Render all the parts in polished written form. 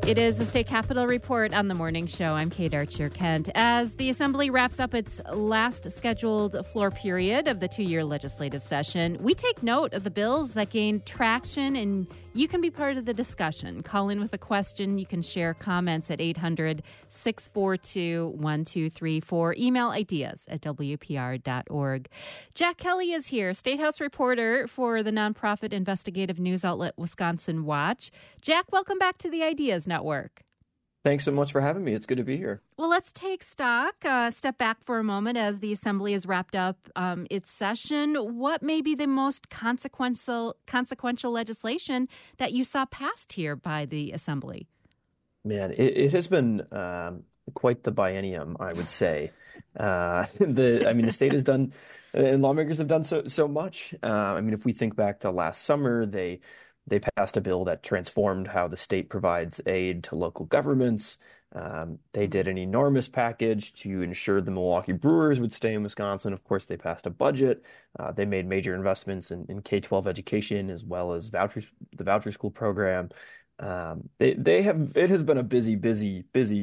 It is the State Capitol Report on the morning show. I'm Kate Archer-Kent. As the Assembly wraps up its last scheduled floor period of the two-year legislative session, we take note of the bills that gain traction, and you can be part of the discussion. Call in with a question. You can share comments at 800-642-1234. Email ideas at WPR.org. Jack Kelly is here, State House reporter for the nonprofit investigative news outlet Wisconsin Watch. Jack, welcome back to the Ideas Network. Thanks so much for having me. It's good to be here. Well, let's take stock, step back for a moment as the Assembly has wrapped up its session. What may be the most consequential legislation that you saw passed here by the Assembly? Man, it has been quite the biennium, I would say. The state has done, and lawmakers have done so much. If we think back to last summer, they passed a bill that transformed how the state provides aid to local governments. They did an enormous package to ensure the Milwaukee Brewers would stay in Wisconsin. Of course, they passed a budget. They made major investments in K-12 education as well as the voucher school program. It has been a busy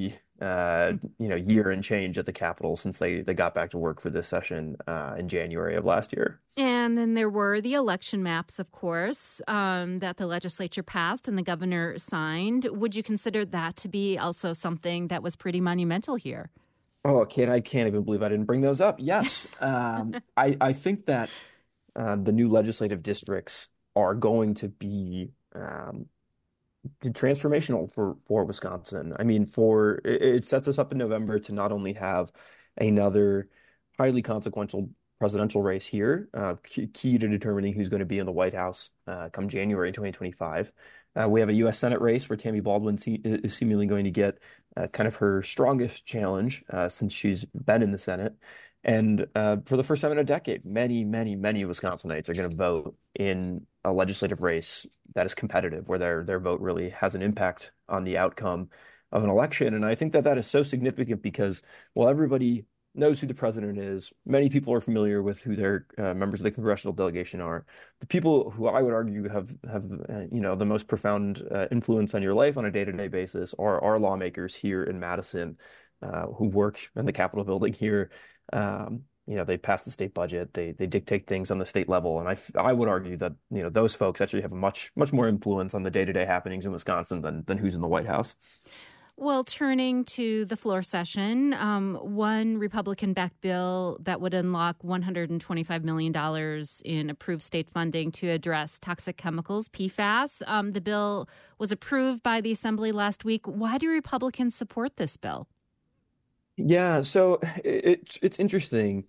year and change at the Capitol since they got back to work for this session in January of last year. And then there were the election maps, of course, that the legislature passed and the governor signed. Would you consider that to be also something that was pretty monumental here? Oh, Kate, I can't even believe I didn't bring those up. Yes. I think that the new legislative districts are going to be transformational for Wisconsin. It sets us up in November to not only have another highly consequential presidential race here, key to determining who's going to be in the White House come January 2025. We have a U.S. Senate race where Tammy Baldwin is seemingly going to get kind of her strongest challenge since she's been in the Senate. And for the first time in a decade, many Wisconsinites are going to vote in a legislative race that is competitive, where their vote really has an impact on the outcome of an election. And I think that is so significant because while everybody knows who the president is, many people are familiar with who their members of the congressional delegation are. The people who I would argue have the most profound influence on your life on a day-to-day basis are lawmakers here in Madison who work in the Capitol building here. They pass the state budget. They dictate things on the state level, and I would argue that those folks actually have a much more influence on the day-to-day happenings in Wisconsin than who's in the White House. Well, turning to the floor session, one Republican-backed bill that would unlock $125 million in approved state funding to address toxic chemicals, PFAS. The bill was approved by the Assembly last week. Why do Republicans support this bill? Yeah, so it's interesting.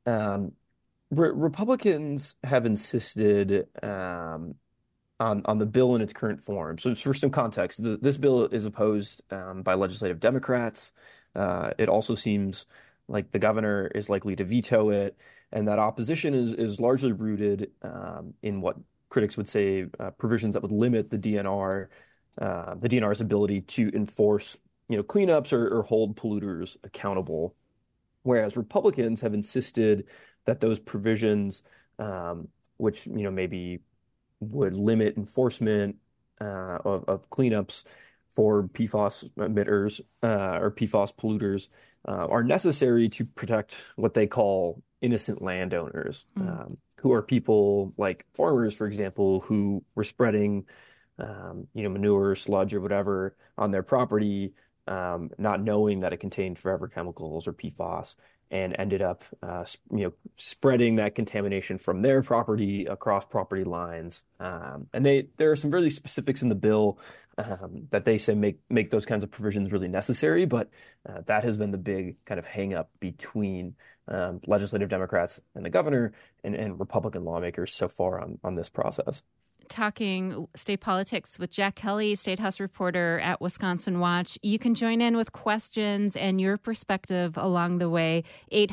Republicans have insisted on the bill in its current form. So for some context, this bill is opposed by legislative Democrats. It also seems like the governor is likely to veto it, and that opposition is largely rooted in what critics would say provisions that would limit the DNR's ability to enforce cleanups or hold polluters accountable, whereas Republicans have insisted that those provisions, which maybe would limit enforcement of cleanups for PFAS emitters or PFAS polluters, are necessary to protect what they call innocent landowners, who are people like farmers, for example, who were spreading manure, sludge, or whatever on their property, not knowing that it contained forever chemicals or PFAS, and ended up, spreading that contamination from their property across property lines. And there are some really specifics in the bill that they say make those kinds of provisions really necessary, but that has been the big kind of hang up between legislative Democrats and the governor and Republican lawmakers so far on this process. Talking state politics with Jack Kelly, State House reporter at Wisconsin Watch. You can join in with questions and your perspective along the way.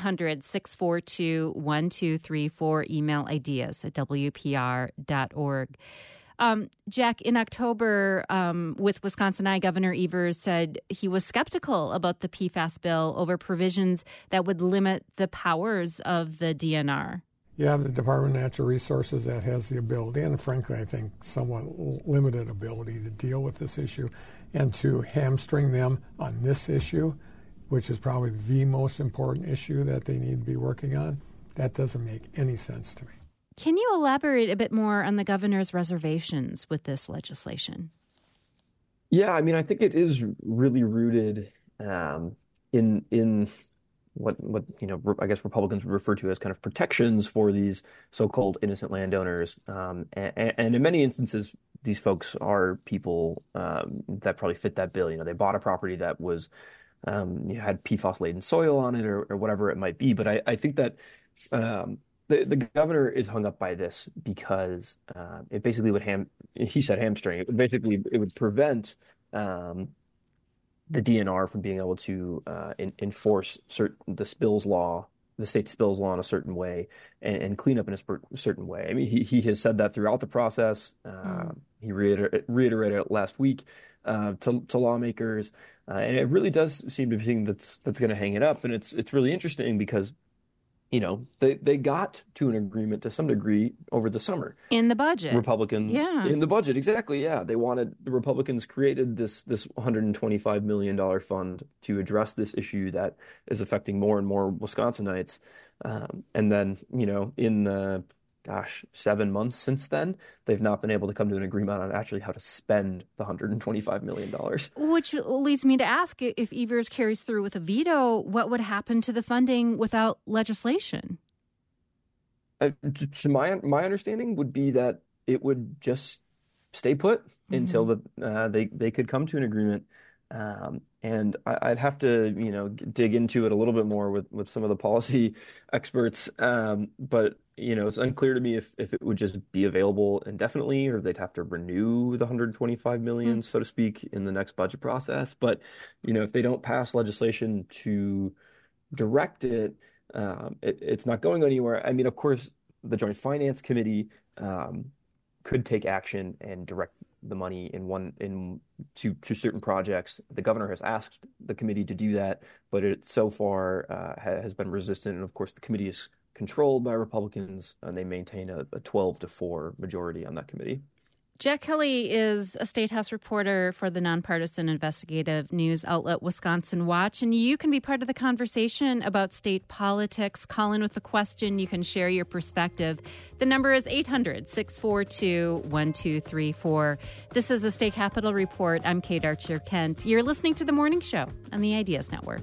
800-642-1234. Email ideas at WPR.org. Jack, in October, with Wisconsin Eye, Governor Evers said he was skeptical about the PFAS bill over provisions that would limit the powers of the DNR. You have the Department of Natural Resources that has the ability, and frankly, I think somewhat limited ability to deal with this issue, and to hamstring them on this issue, which is probably the most important issue that they need to be working on, that doesn't make any sense to me. Can you elaborate a bit more on the governor's reservations with this legislation? Yeah, I mean, I think it is really rooted in what I guess Republicans would refer to as kind of protections for these so-called innocent landowners, and in many instances, these folks are people that probably fit that bill. They bought a property that was had PFAS-laden soil on it, or whatever it might be. But I think that the governor is hung up by this because it basically would he said hamstring. It would prevent the DNR from being able to enforce the state spills law in a certain way and clean up in a certain way. I mean, he has said that throughout the process. He reiterated it last week to lawmakers, and it really does seem to be something that's going to hang it up. And it's really interesting because they got to an agreement to some degree over the summer. In the budget. In the budget, exactly, yeah. The Republicans created this $125 million fund to address this issue that is affecting more and more Wisconsinites. And then, in the 7 months since then, they've not been able to come to an agreement on actually how to spend the $125 million. Which leads me to ask, if Evers carries through with a veto, what would happen to the funding without legislation? To my understanding would be that it would just stay put until they could come to an agreement. And I'd have to, dig into it a little bit more with some of the policy experts. But, it's unclear to me if it would just be available indefinitely, or they'd have to renew the $125 million, so to speak, in the next budget process. But, if they don't pass legislation to direct it, it's not going anywhere. I mean, of course, the Joint Finance Committee could take action and direct the money to certain projects. The governor has asked the committee to do that, but it so far has been resistant. And of course, the committee is controlled by Republicans, and they maintain a 12-4 majority on that committee. Jack Kelly is a State House reporter for the nonpartisan investigative news outlet Wisconsin Watch, and you can be part of the conversation about state politics. Call in with a question. You can share your perspective. The number is 800-642-1234. This is a State Capitol Report. I'm Kate Archer-Kent. You're listening to The Morning Show on the Ideas Network.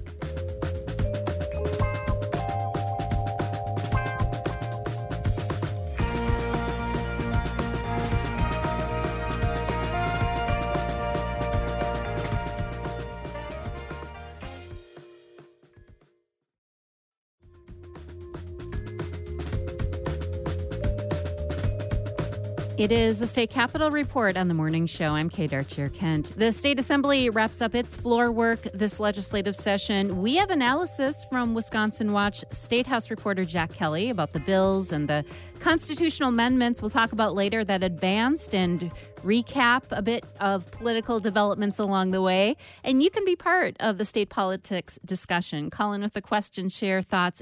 It is a State Capitol Report on The Morning Show. I'm Kate Archer-Kent. The State Assembly wraps up its floor work this legislative session. We have analysis from Wisconsin Watch State House reporter Jack Kelly about the bills and the constitutional amendments we'll talk about later that advanced, and recap a bit of political developments along the way. And you can be part of the state politics discussion. Call in with a question, share thoughts.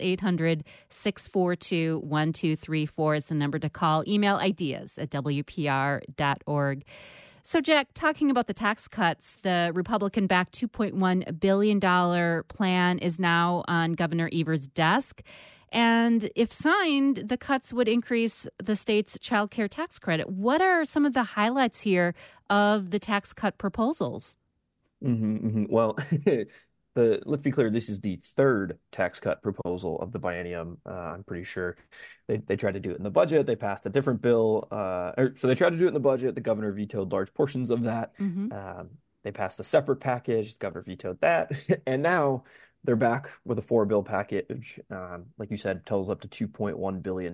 800-642-1234 is the number to call. Email ideas@wpr.org. So, Jack, talking about the tax cuts, the Republican-backed $2.1 billion plan is now on Governor Evers' desk. And if signed, the cuts would increase the state's child care tax credit. What are some of the highlights here of the tax cut proposals? Well, let's be clear, this is the third tax cut proposal of the biennium. I'm pretty sure they tried to do it in the budget. They passed a different bill. So they tried to do it in the budget. The governor vetoed large portions of that. They passed a separate package. The governor vetoed that. And now they're back with a four-bill package, like you said, totals up to $2.1 billion.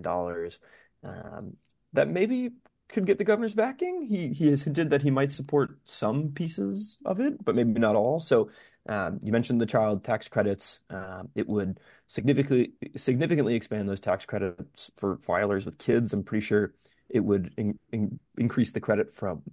That maybe could get the governor's backing. He has hinted that he might support some pieces of it, but maybe not all. So you mentioned the child tax credits. It would significantly expand those tax credits for filers with kids. I'm pretty sure it would increase the credit from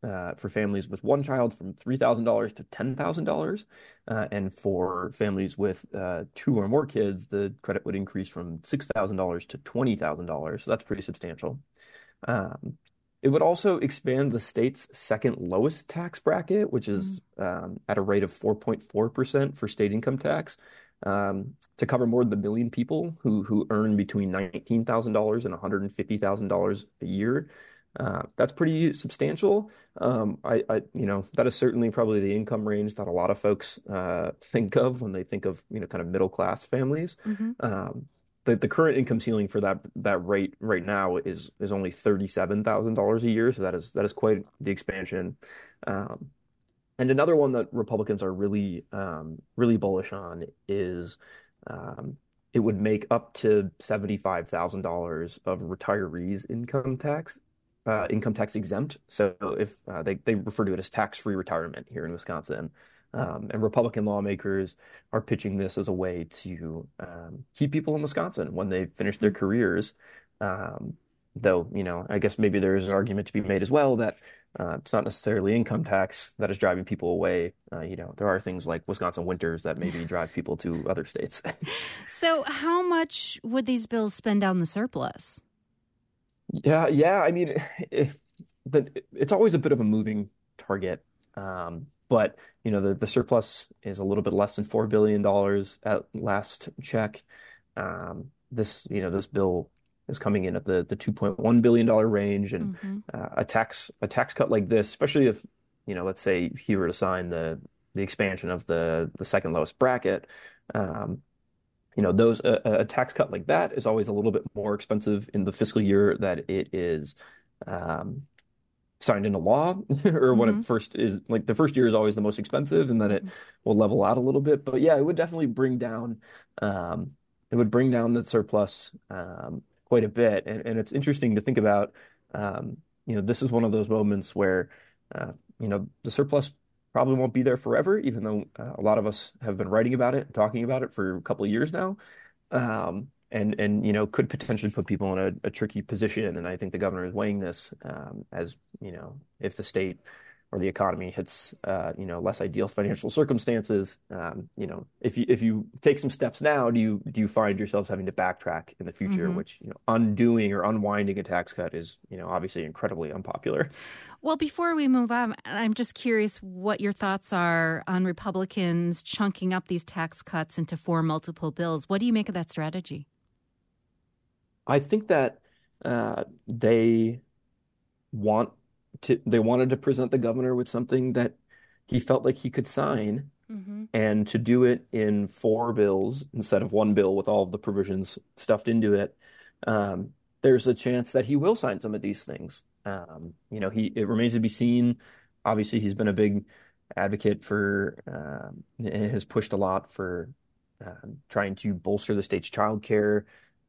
for families with one child from $3,000 to $10,000. And for families with two or more kids, the credit would increase from $6,000 to $20,000. So that's pretty substantial. It would also expand the state's second lowest tax bracket, which is at a rate of 4.4% for state income tax, to cover more than 1 million people who earn between $19,000 and $150,000 a year. That's pretty substantial. That is certainly probably the income range that a lot of folks think of when they think of, kind of middle class families. The current income ceiling for that rate right now is only $37,000 a year, so that is quite the expansion. And another one that Republicans are really bullish on is it would make up to $75,000 of retirees' income tax exempt. So if they refer to it as tax-free retirement here in Wisconsin. And Republican lawmakers are pitching this as a way to keep people in Wisconsin when they finish their careers. Though, I guess maybe there is an argument to be made as well that it's not necessarily income tax that is driving people away. There are things like Wisconsin winters that maybe drive people to other states. So how much would these bills spend down the surplus? Yeah. I mean, it's always a bit of a moving target. But, the surplus is a little bit less than $4 billion at last check. This bill is coming in at the $2.1 billion range, and a tax cut like this, especially if, let's say he were to sign the expansion of the second lowest bracket, a tax cut like that is always a little bit more expensive in the fiscal year that it is signed into law, or when it first is, like, the first year is always the most expensive, and then it will level out a little bit. But yeah, it would definitely bring down the surplus quite a bit. And it's interesting to think about, this is one of those moments where, the surplus probably won't be there forever, even though a lot of us have been writing about it, talking about it for a couple of years now. And could potentially put people in a tricky position. And I think the governor is weighing this as, if the state or the economy hits, less ideal financial circumstances, if you take some steps now, do you find yourselves having to backtrack in the future, which, undoing or unwinding a tax cut is, obviously incredibly unpopular. Well, before we move on, I'm just curious what your thoughts are on Republicans chunking up these tax cuts into 4 multiple bills. What do you make of that strategy? I think that they wanted to present the governor with something that he felt like he could sign, and to do it in 4 bills instead of 1 bill with all of the provisions stuffed into it. There's a chance that he will sign some of these things. It remains to be seen. Obviously, he's been a big advocate for and has pushed a lot for trying to bolster the state's child care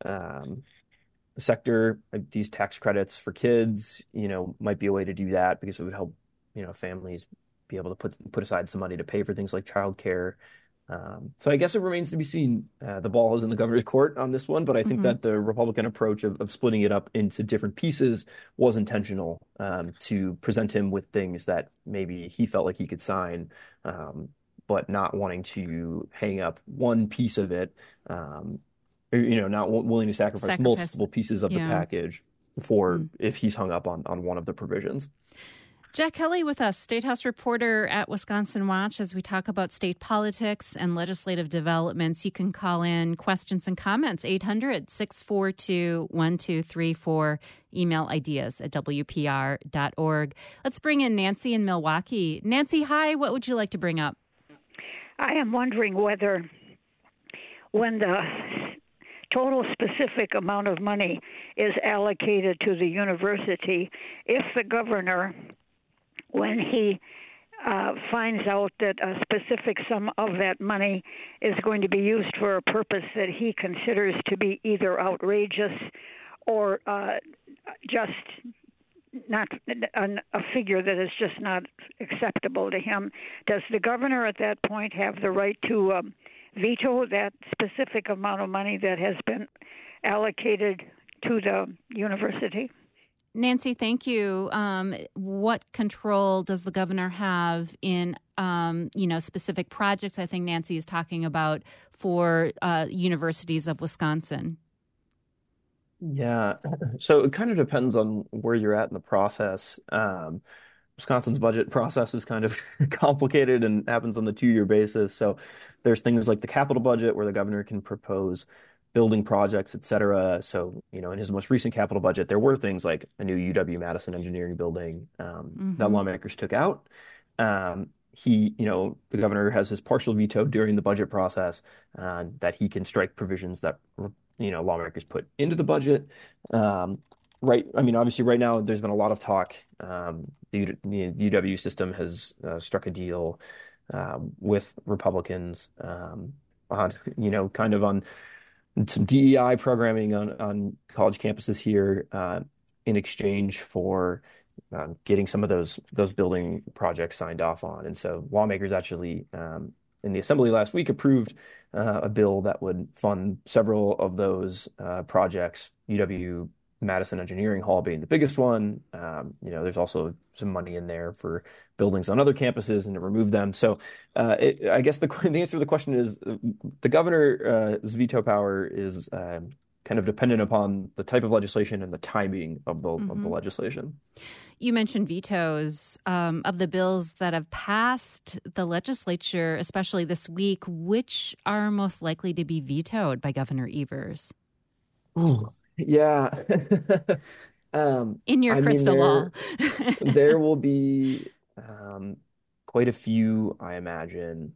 sector. Like, these tax credits for kids, might be a way to do that, because it would help, families be able to put aside some money to pay for things like child care. So I guess it remains to be seen. The ball is in the governor's court on this one, but I think that the Republican approach of splitting it up into different pieces was intentional, to present him with things that maybe he felt like he could sign, but not wanting to hang up one piece of it, not willing to sacrifice multiple pieces of the package for if he's hung up on one of the provisions. Jack Kelly with us, State House reporter at Wisconsin Watch, as we talk about state politics and legislative developments. You can call in questions and comments, 800-642-1234, email ideas at WPR.org. Let's bring in Nancy in Milwaukee. Nancy, hi. What would you like to bring up? I am wondering whether, when the total specific amount of money is allocated to the university, if the governor, when he finds out that a specific sum of that money is going to be used for a purpose that he considers to be either outrageous or just not a figure that is just not acceptable to him, does the governor at that point have the right to veto that specific amount of money that has been allocated to the university? Nancy, thank you. What control does the governor have in, specific projects? I think Nancy is talking about for universities of Wisconsin. Yeah, so it kind of depends on where you're at in the process. Wisconsin's budget process is kind of complicated and happens on the 2-year basis. So there's things like the capital budget where the governor can propose building projects, et cetera. So, in his most recent capital budget, there were things like a new UW-Madison engineering building that lawmakers took out. The governor has his partial veto during the budget process that he can strike provisions that, lawmakers put into the budget. Right. I mean, obviously, right now there's been a lot of talk. The UW system has struck a deal with Republicans on, kind of on some DEI programming on college campuses here in exchange for getting some of those building projects signed off on. And so lawmakers actually in the assembly last week approved a bill that would fund several of those projects, UW Madison Engineering Hall being the biggest one. There's also some money in there for buildings on other campuses and to remove them. So I guess the answer to the question is the governor's veto power is kind of dependent upon the type of legislation and the timing of the legislation. You mentioned vetoes of the bills that have passed the legislature, especially this week. Which are most likely to be vetoed by Governor Evers? Ooh, yeah. In your crystal ball. There will be quite a few, I imagine.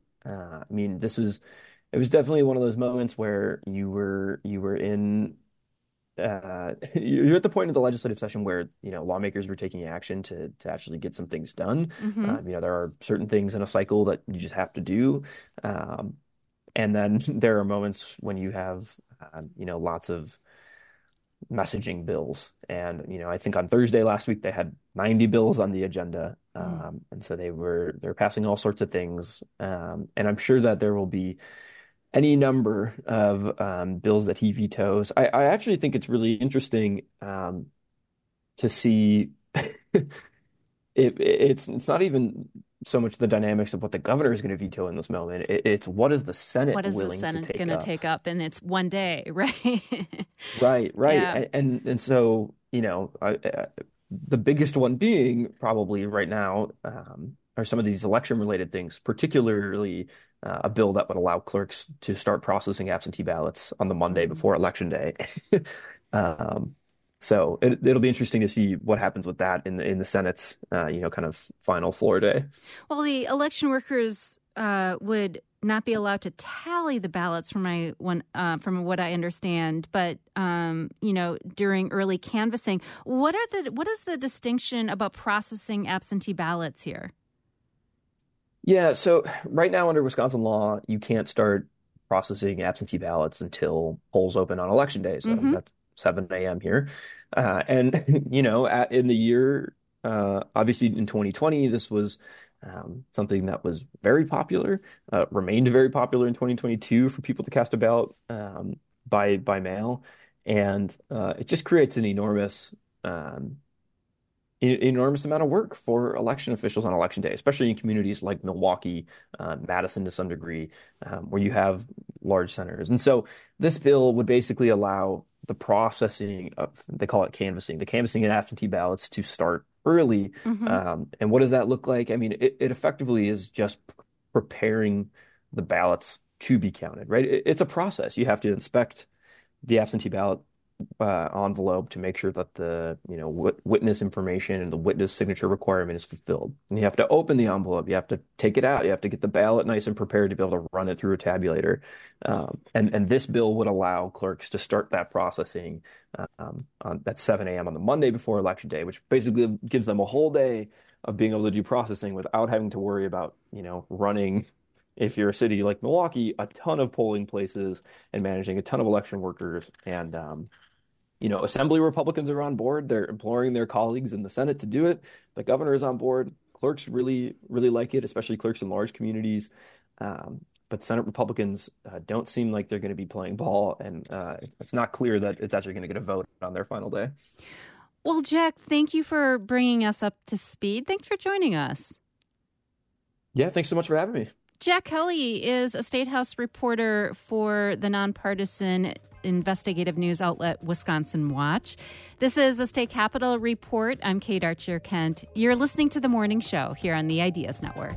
It was definitely one of those moments where you were in you're at the point of the legislative session where lawmakers were taking action to actually get some things done. There are certain things in a cycle that you just have to do, and then there are moments when you have lots of messaging bills. And I think on Thursday last week they had 90 bills on the agenda, and so they're passing all sorts of things, and I'm sure that there will be any number of bills that he vetoes. I actually think it's really interesting to see it's not even so much the dynamics of what the governor is going to veto in this moment. It's what is the Senate willing to take up? What is the Senate going to take up? And it's one day, right? Right. Yeah. And so, the biggest one being probably right now are some of these election-related things, particularly a bill that would allow clerks to start processing absentee ballots on the Monday before Election Day. So it'll be interesting to see what happens with that in the Senate's, kind of final floor day. Well, the election workers would not be allowed to tally the ballots from what I understand, but during early canvassing, what is the distinction about processing absentee ballots here? Yeah, so right now under Wisconsin law, you can't start processing absentee ballots until polls open on Election Day. So that's 7 a.m. here. And, in the year, obviously in 2020, this was something that was very popular, remained very popular in 2022 for people to cast a ballot by mail. And it just creates an enormous amount of work for election officials on Election Day, especially in communities like Milwaukee, Madison to some degree, where you have large centers. And so this bill would basically allow the processing of, they call it canvassing, the canvassing of absentee ballots to start early. And what does that look like? I mean, it effectively is just preparing the ballots to be counted, right? It's a process. You have to inspect the absentee ballot envelope to make sure that the witness information and the witness signature requirement is fulfilled. And you have to open the envelope. You have to take it out. You have to get the ballot nice and prepared to be able to run it through a tabulator. And this bill would allow clerks to start that processing at 7 a.m. on the Monday before Election Day, which basically gives them a whole day of being able to do processing without having to worry about running, if you're a city like Milwaukee, a ton of polling places and managing a ton of election workers. And Assembly Republicans are on board. They're imploring their colleagues in the Senate to do it. The governor is on board. Clerks really, really like it, especially clerks in large communities. But Senate Republicans don't seem like they're going to be playing ball, and it's not clear that it's actually going to get a vote on their final day. Well, Jack, thank you for bringing us up to speed. Thanks for joining us. Yeah, thanks so much for having me. Jack Kelly is a State House reporter for the nonpartisan investigative news outlet Wisconsin Watch. This is a State Capitol Report. I'm Kate Archer-Kent. You're listening to The Morning Show here on the Ideas Network.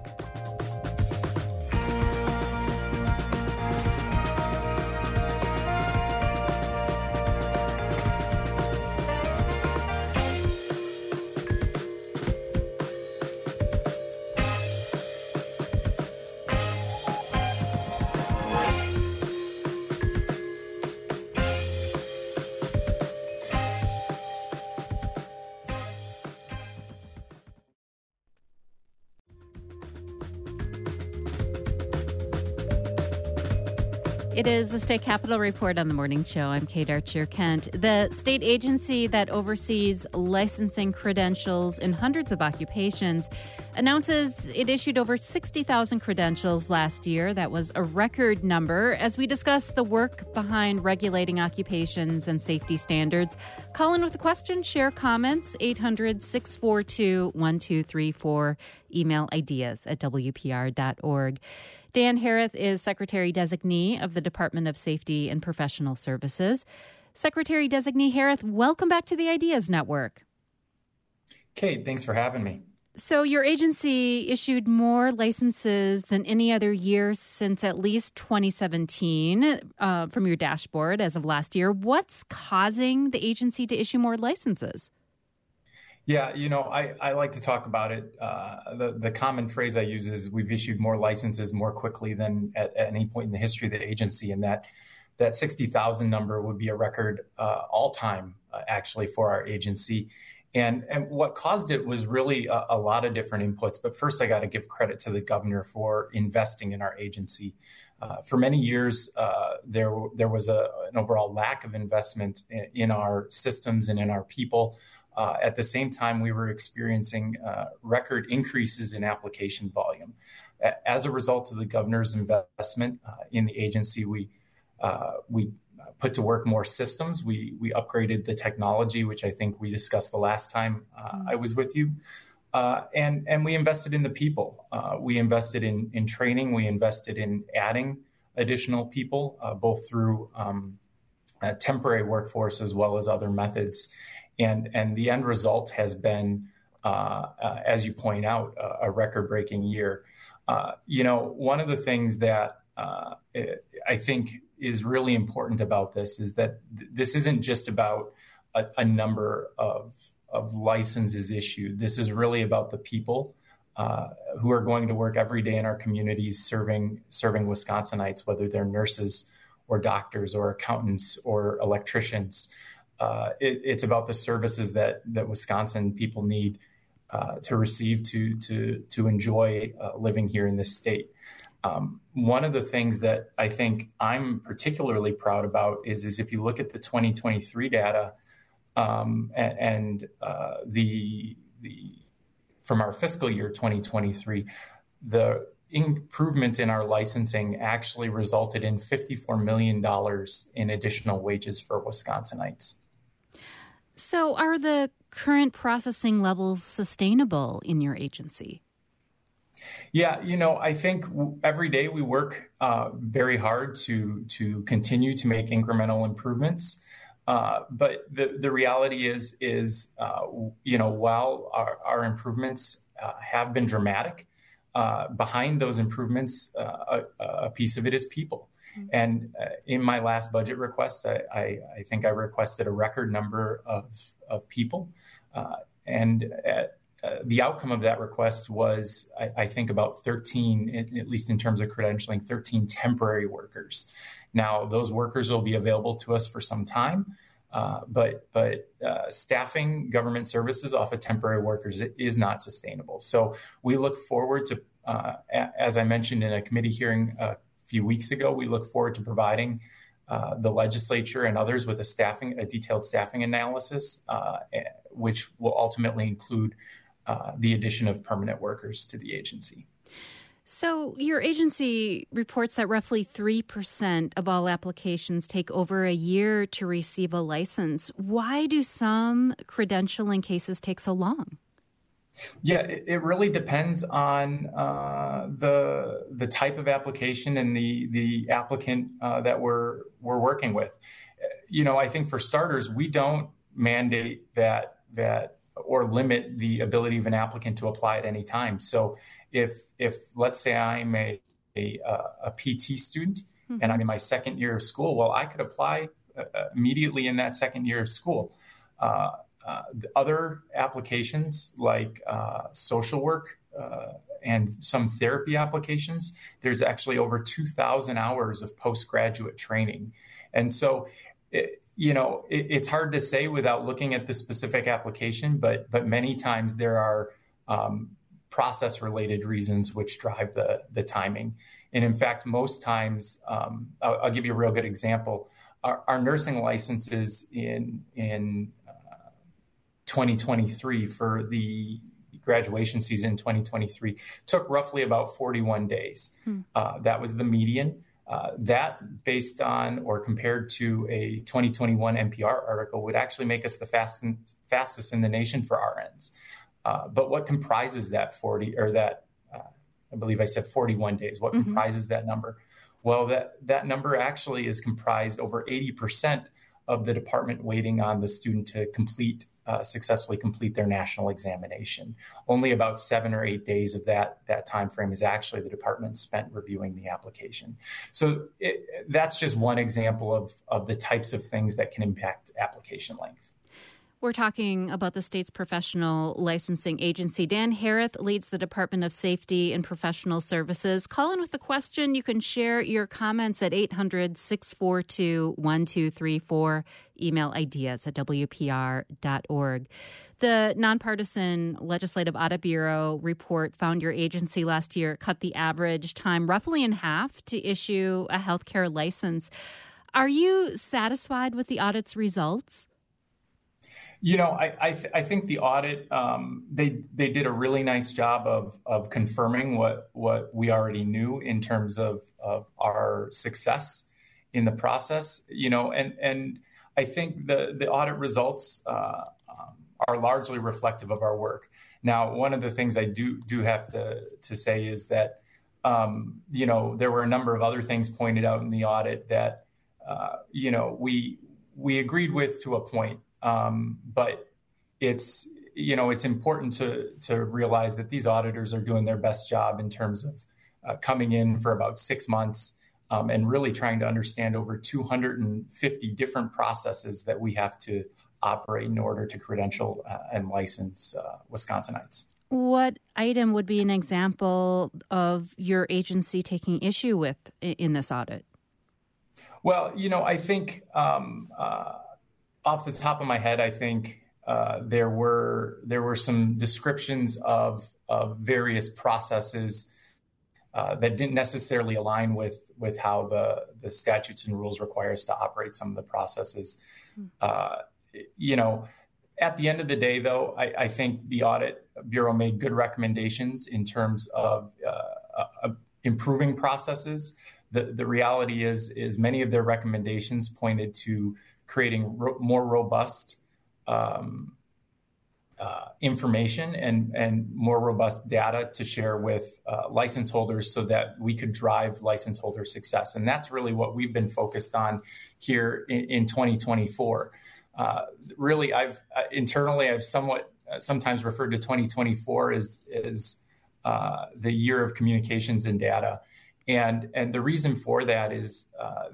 It is the State Capitol Report on the Morning Show. I'm Kate Archer-Kent. The state agency that oversees licensing credentials in hundreds of occupations announces it issued over 60,000 credentials last year. That was a record number. As we discuss the work behind regulating occupations and safety standards, call in with a question, share comments, 800-642-1234, email ideas@wpr.org. Dan Hareth is Secretary-Designee of the Department of Safety and Professional Services. Secretary-Designee Hareth, welcome back to the Ideas Network. Kate, thanks for having me. So your agency issued more licenses than any other year since at least 2017 from your dashboard as of last year. What's causing the agency to issue more licenses? Yeah, I like to talk about it. The common phrase I use is we've issued more licenses more quickly than at any point in the history of the agency, and that 60,000 number would be a record all time, actually, for our agency. And what caused it was really a lot of different inputs. But first, I got to give credit to the governor for investing in our agency. For many years, there was an overall lack of investment in our systems and in our people. At the same time, we were experiencing record increases in application volume. As a result of the governor's investment in the agency, we put to work more systems. We upgraded the technology, which I think we discussed the last time I was with you. And we invested in the people. We invested in training. We invested in adding additional people, both through temporary workforce as well as other methods. And the end result has been, as you point out, a record-breaking year. One of the things that I think is really important about this is that this isn't just about a number of licenses issued. This is really about the people who are going to work every day in our communities serving Wisconsinites, whether they're nurses or doctors or accountants or electricians. It's about the services that Wisconsin people need to receive to enjoy living here in this state. One of the things that I think I'm particularly proud about is if you look at the 2023 data and from our fiscal year 2023, the improvement in our licensing actually resulted in $54 million in additional wages for Wisconsinites. So are the current processing levels sustainable in your agency? Yeah, I think every day we work very hard to continue to make incremental improvements. But the reality is while our improvements have been dramatic, behind those improvements, a piece of it is people. And in my last budget request, I think I requested a record number of people. The outcome of that request was, I think, about 13, at least in terms of credentialing, 13 temporary workers. Now, those workers will be available to us for some time, but staffing government services off of temporary workers is not sustainable. So we look forward to, as I mentioned in a committee hearing a few weeks ago, we look forward to providing the legislature and others with a detailed staffing analysis, which will ultimately include the addition of permanent workers to the agency. So your agency reports that roughly 3% of all applications take over a year to receive a license. Why do some credentialing cases take so long? Yeah, it really depends on the type of application and the applicant that we're working with. I think for starters, we don't mandate that or limit the ability of an applicant to apply at any time. So if let's say I'm a PT student and I'm in my second year of school, well, I could apply immediately in that second year of school. Other applications like social work and some therapy applications, there's actually over 2,000 hours of postgraduate training. And so, it's hard to say without looking at the specific application, but many times there are process-related reasons which drive the timing. And in fact, most times, I'll give you a real good example. Our nursing licenses in 2023 for the graduation season in 2023 took roughly about 41 days. That was the median. That based on or compared to a 2021 NPR article would actually make us the fastest in the nation for RNs. But what comprises that I believe I said 41 days. What comprises that number? Well, that number actually is comprised over 80% of the department waiting on the student to successfully complete their national examination. Only about 7 or 8 days of that time frame is actually the department spent reviewing the application. So that's just one example of the types of things that can impact application length. We're talking about the state's professional licensing agency. Dan Hareth leads the Department of Safety and Professional Services. Call in with a question. You can share your comments at 800-642-1234. Email ideas at WPR.org. The Nonpartisan Legislative Audit Bureau report found your agency last year cut the average time roughly in half to issue a healthcare license. Are you satisfied with the audit's results? I think the audit, they did a really nice job of confirming what we already knew in terms of our success in the process, and I think the audit results are largely reflective of our work. Now, one of the things I do have to say is that, there were a number of other things pointed out in the audit that, we agreed with to a point. But it's important to realize that these auditors are doing their best job in terms of coming in for about 6 months and really trying to understand over 250 different processes that we have to operate in order to credential and license Wisconsinites. What item would be an example of your agency taking issue with in this audit? Well, I think off the top of my head, I think there were some descriptions of various processes that didn't necessarily align with how the statutes and rules require us to operate some of the processes. At the end of the day, though, I think the Audit Bureau made good recommendations in terms of improving processes. The reality is many of their recommendations pointed to creating more robust information and more robust data to share with license holders so that we could drive license holder success. And that's really what we've been focused on here in 2024. Really, I've sometimes referred to 2024 as the year of communications and data. And the reason for that is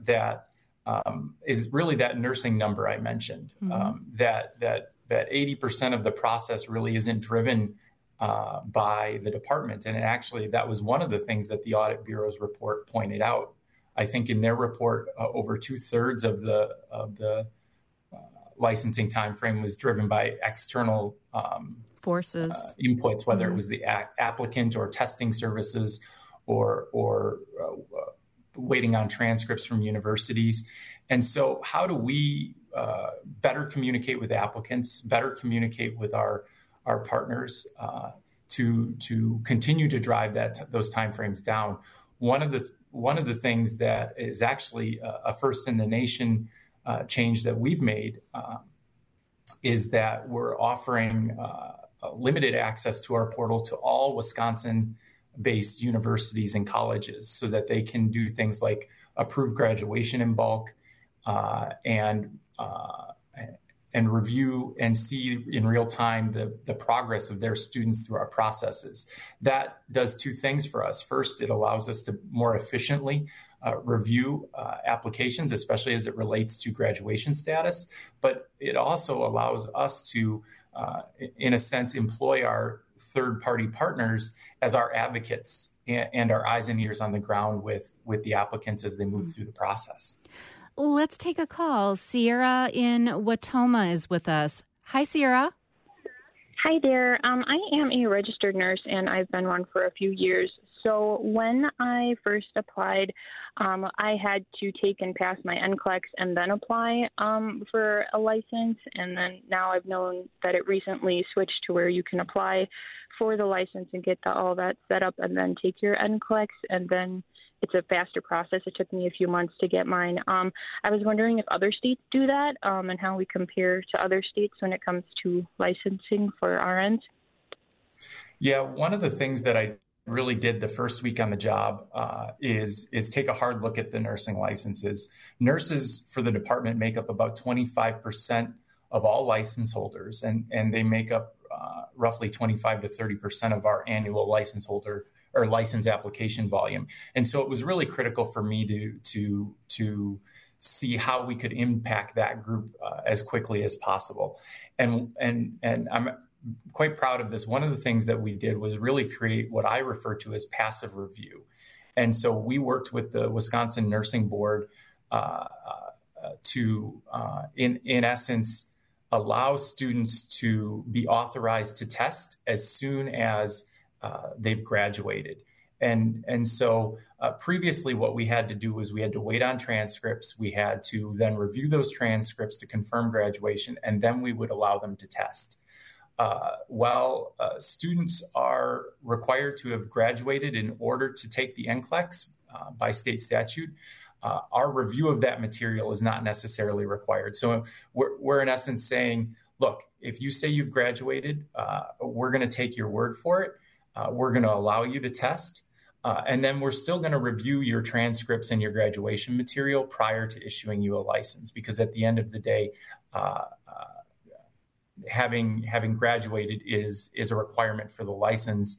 is really that nursing number I mentioned, that 80% of the process really isn't driven by the department. And actually, that was one of the things that the Audit Bureau's report pointed out. I think in their report, over 2/3 of the licensing timeframe was driven by external forces, inputs, whether it was the applicant or testing services or waiting on transcripts from universities. And so how do we better communicate with applicants, better communicate with our partners to continue to drive those timeframes down. One of the things that is actually a first in the nation change that we've made is that we're offering limited access to our portal to all Wisconsin-based universities and colleges, so that they can do things like approve graduation in bulk and review and see in real time the progress of their students through our processes. That does two things for us. First, it allows us to more efficiently review applications, especially as it relates to graduation status. But it also allows us to, in a sense, employ our third-party partners as our advocates and our eyes and ears on the ground with the applicants as they move through the process. Let's take a call. Sierra in Wautoma is with us. Hi, Sierra. Hi there. I am a registered nurse, and I've been one for a few years. So when I first applied, I had to take and pass my NCLEX and then apply for a license. And then now I've known that it recently switched to where you can apply for the license and get all that set up and then take your NCLEX, and then it's a faster process. It took me a few months to get mine. I was wondering if other states do that and how we compare to other states when it comes to licensing for RNs. Yeah, one of the things that I really did the first week on the job is take a hard look at the nursing licenses. Nurses for the department make up about 25% of all license holders, and they make up roughly 25 to 30% of our annual license holder or license application volume. And so it was really critical for me to see how we could impact that group as quickly as possible. And I'm quite proud of this. One of the things that we did was really create what I refer to as passive review. And so we worked with the Wisconsin Nursing Board to, in essence, allow students to be authorized to test as soon as they've graduated. And so previously what we had to do was we had to wait on transcripts. We had to then review those transcripts to confirm graduation, and then we would allow them to test. While students are required to have graduated in order to take the NCLEX by state statute, our review of that material is not necessarily required. So we're in essence saying, look, if you say you've graduated, we're going to take your word for it. We're going to allow you to test. And then we're still going to review your transcripts and your graduation material prior to issuing you a license, because at the end of the day, having graduated is a requirement for the license.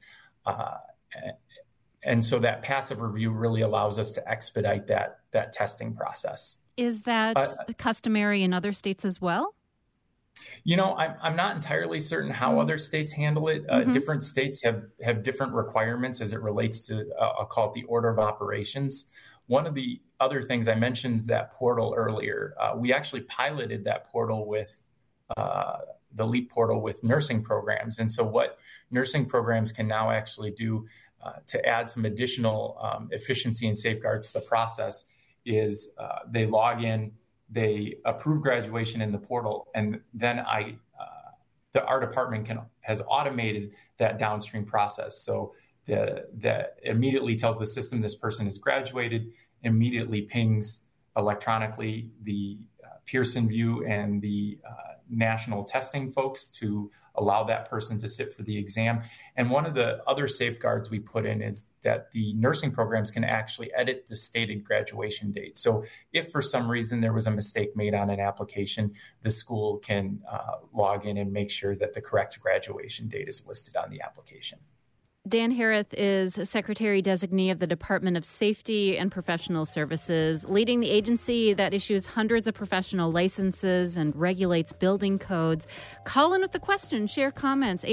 And so that passive review really allows us to expedite that testing process. Is that customary in other states as well? You know, I'm not entirely certain how other states handle it. Different states have different requirements as it relates to, I'll call it the order of operations. One of the other things I mentioned, that portal earlier, we actually piloted that portal with the LEAP portal with nursing programs. And so what nursing programs can now actually do to add some additional efficiency and safeguards to the process is they log in, they approve graduation in the portal, and then our department has automated that downstream process. So that immediately tells the system this person has graduated, immediately pings electronically the Pearson VUE and the national testing folks to allow that person to sit for the exam. And one of the other safeguards we put in is that the nursing programs can actually edit the stated graduation date. So if for some reason there was a mistake made on an application, the school can log in and make sure that the correct graduation date is listed on the application. Dan Hareth is Secretary Designee of the Department of Safety and Professional Services, leading the agency that issues hundreds of professional licenses and regulates building codes. Call in with the question, share comments,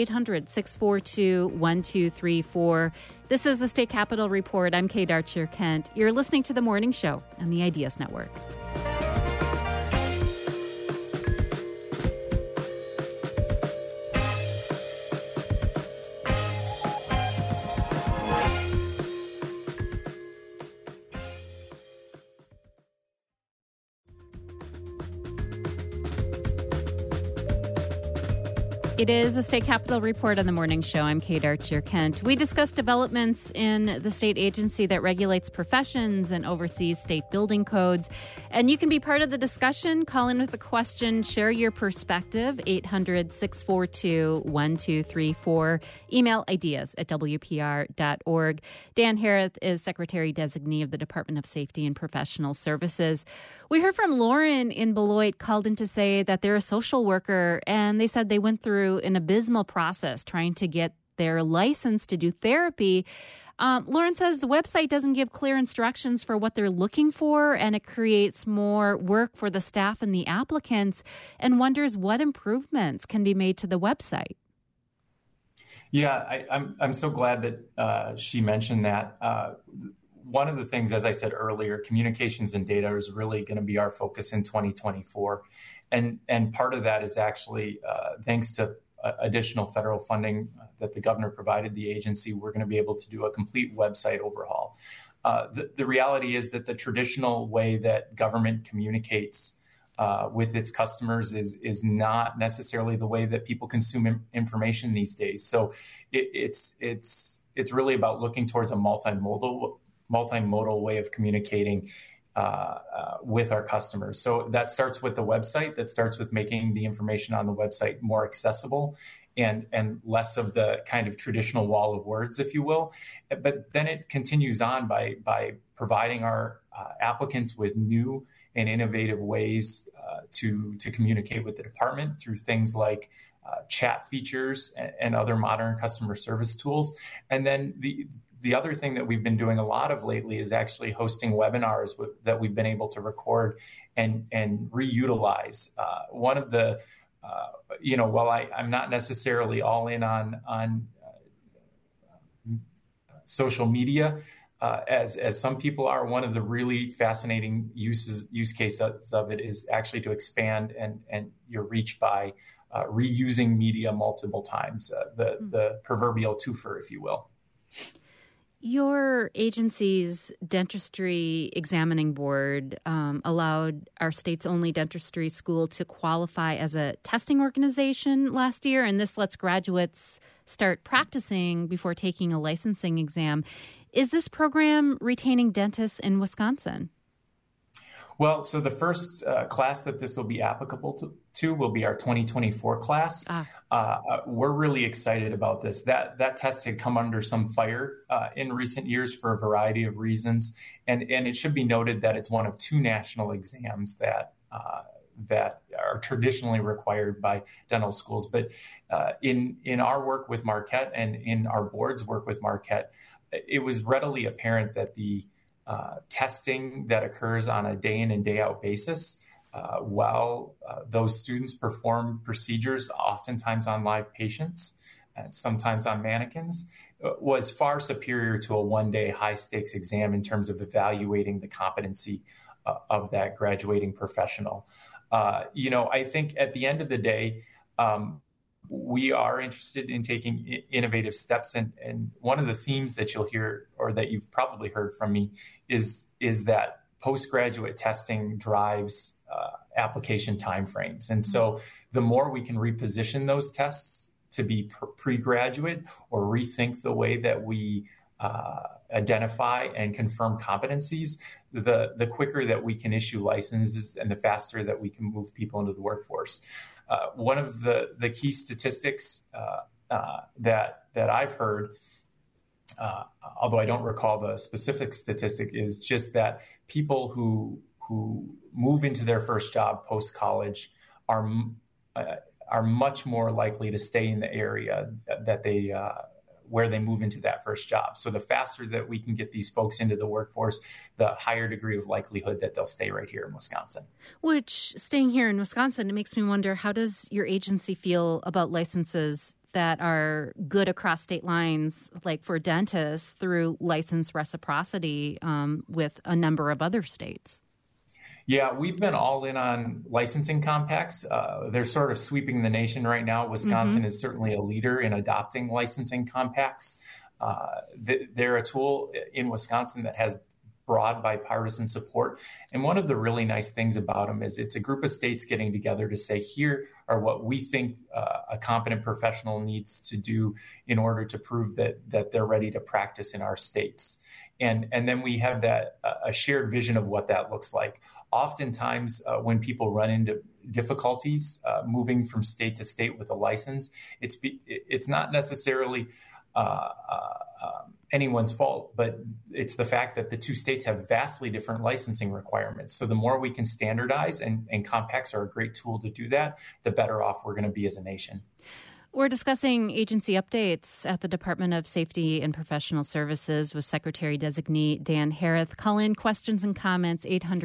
800-642-1234. This is the State Capitol Report. I'm Kay Darcher-Kent. You're listening to The Morning Show on the Ideas Network. It is a State Capitol Report on the Morning Show. I'm Kate Archer-Kent. We discuss developments in the state agency that regulates professions and oversees state building codes. And you can be part of the discussion. Call in with a question. Share your perspective. 800-642-1234. Email ideas@wpr.org. Dan Hareth is Secretary-Designee of the Department of Safety and Professional Services. We heard from Lauren in Beloit, called in to say that they're a social worker, and they said they went through an abysmal process trying to get their license to do therapy. Lauren says the website doesn't give clear instructions for what they're looking for, and it creates more work for the staff and the applicants, and wonders what improvements can be made to the website. Yeah, I'm so glad that she mentioned that. One of the things, as I said earlier, communications and data is really going to be our focus in 2024. And part of that is actually thanks to additional federal funding that the governor provided the agency, we're going to be able to do a complete website overhaul. The reality is that the traditional way that government communicates with its customers is not necessarily the way that people consume information these days. So it's really about looking towards a multimodal way of communicating with our customers. So that starts with the website. That starts with making the information on the website more accessible and less of the kind of traditional wall of words, if you will. But then it continues on by providing our applicants with new and innovative ways to communicate with the department through things like chat features and other modern customer service tools. And then the other thing that we've been doing a lot of lately is actually hosting webinars that we've been able to record and reutilize. One of the, while I'm not necessarily all in on social media, as some people are, one of the really fascinating use cases of it is actually to expand and your reach by reusing media multiple times, the proverbial twofer, if you will. Your agency's dentistry examining board allowed our state's only dentistry school to qualify as a testing organization last year, and this lets graduates start practicing before taking a licensing exam. Is this program retaining dentists in Wisconsin? Well, so the first class that this will be applicable to will be our 2024 class. We're really excited about this. That test had come under some fire in recent years for a variety of reasons. And it should be noted that it's one of two national exams that are traditionally required by dental schools. But in our work with Marquette and in our board's work with Marquette, it was readily apparent that the testing that occurs on a day in and day out basis, while those students perform procedures, oftentimes on live patients and sometimes on mannequins, was far superior to a one-day high-stakes exam in terms of evaluating the competency of that graduating professional. I think at the end of the day, we are interested in taking innovative steps. And one of the themes that you'll hear, or that you've probably heard from me, is that postgraduate testing drives application timeframes. And so the more we can reposition those tests to be pre-graduate or rethink the way that we identify and confirm competencies, the quicker that we can issue licenses and the faster that we can move people into the workforce. One of the key statistics that I've heard, although I don't recall the specific statistic, is just that people who move into their first job post-college are much more likely to stay in the area that they where they move into that first job. So the faster that we can get these folks into the workforce, the higher degree of likelihood that they'll stay right here in Wisconsin. Which, staying here in Wisconsin, it makes me wonder, how does your agency feel about licenses that are good across state lines, like for dentists, through license reciprocity with a number of other states? Yeah, we've been all in on licensing compacts. They're sort of sweeping the nation right now. Wisconsin is certainly a leader in adopting licensing compacts. They're a tool in Wisconsin that has broad bipartisan support. And one of the really nice things about them is it's a group of states getting together to say, here are what we think a competent professional needs to do in order to prove that they're ready to practice in our states. And then we have a shared vision of what that looks like. Oftentimes, when people run into difficulties moving from state to state with a license, it's not necessarily anyone's fault, but it's the fact that the two states have vastly different licensing requirements. So the more we can standardize, and compacts are a great tool to do that, the better off we're going to be as a nation. We're discussing agency updates at the Department of Safety and Professional Services with Secretary-Designee Dan Hareth. Call in questions and comments,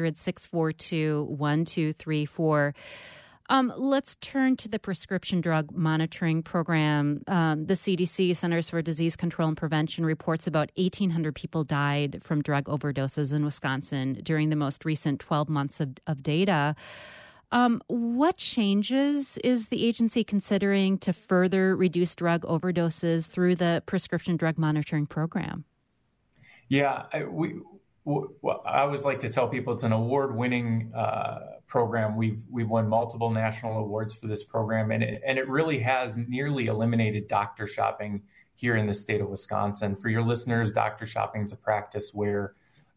800-642-1234. Let's turn to the prescription drug monitoring program. The CDC, Centers for Disease Control and Prevention, reports about 1,800 people died from drug overdoses in Wisconsin during the most recent 12 months of data. What changes is the agency considering to further reduce drug overdoses through the prescription drug monitoring program? Yeah, I always like to tell people it's an award-winning program. We've won multiple national awards for this program, and it really has nearly eliminated doctor shopping here in the state of Wisconsin. For your listeners, doctor shopping is a practice where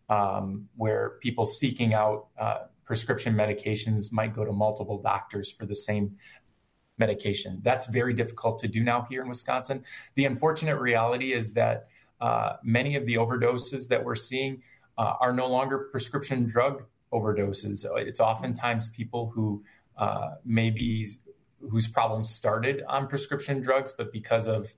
people seeking out prescription medications might go to multiple doctors for the same medication. That's very difficult to do now here in Wisconsin. The unfortunate reality is that many of the overdoses that we're seeing are no longer prescription drug overdoses. It's oftentimes people who whose problems started on prescription drugs, but because of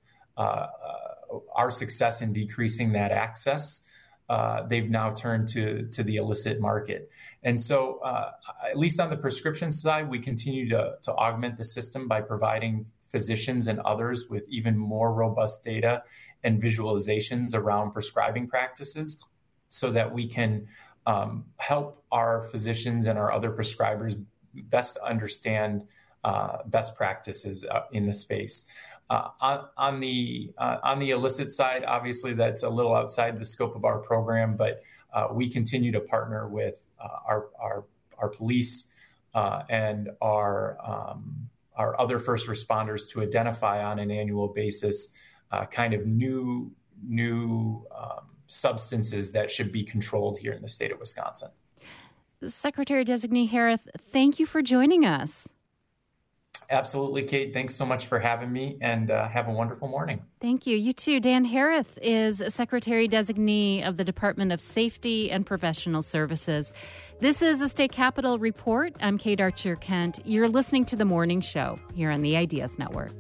our success in decreasing that access, they've now turned to the illicit market. And so at least on the prescription side, we continue to augment the system by providing physicians and others with even more robust data and visualizations around prescribing practices so that we can help our physicians and our other prescribers best understand best practices in the space. On the illicit side, obviously that's a little outside the scope of our program, but we continue to partner with our police and our other first responders to identify on an annual basis kind of new substances that should be controlled here in the state of Wisconsin. Secretary-Designee Hareth, thank you for joining us. Absolutely, Kate. Thanks so much for having me, and have a wonderful morning. Thank you. You too. Dan Hareth is Secretary-Designee of the Department of Safety and Professional Services. This is the State Capitol Report. I'm Kate Archer-Kent. You're listening to The Morning Show here on the Ideas Network.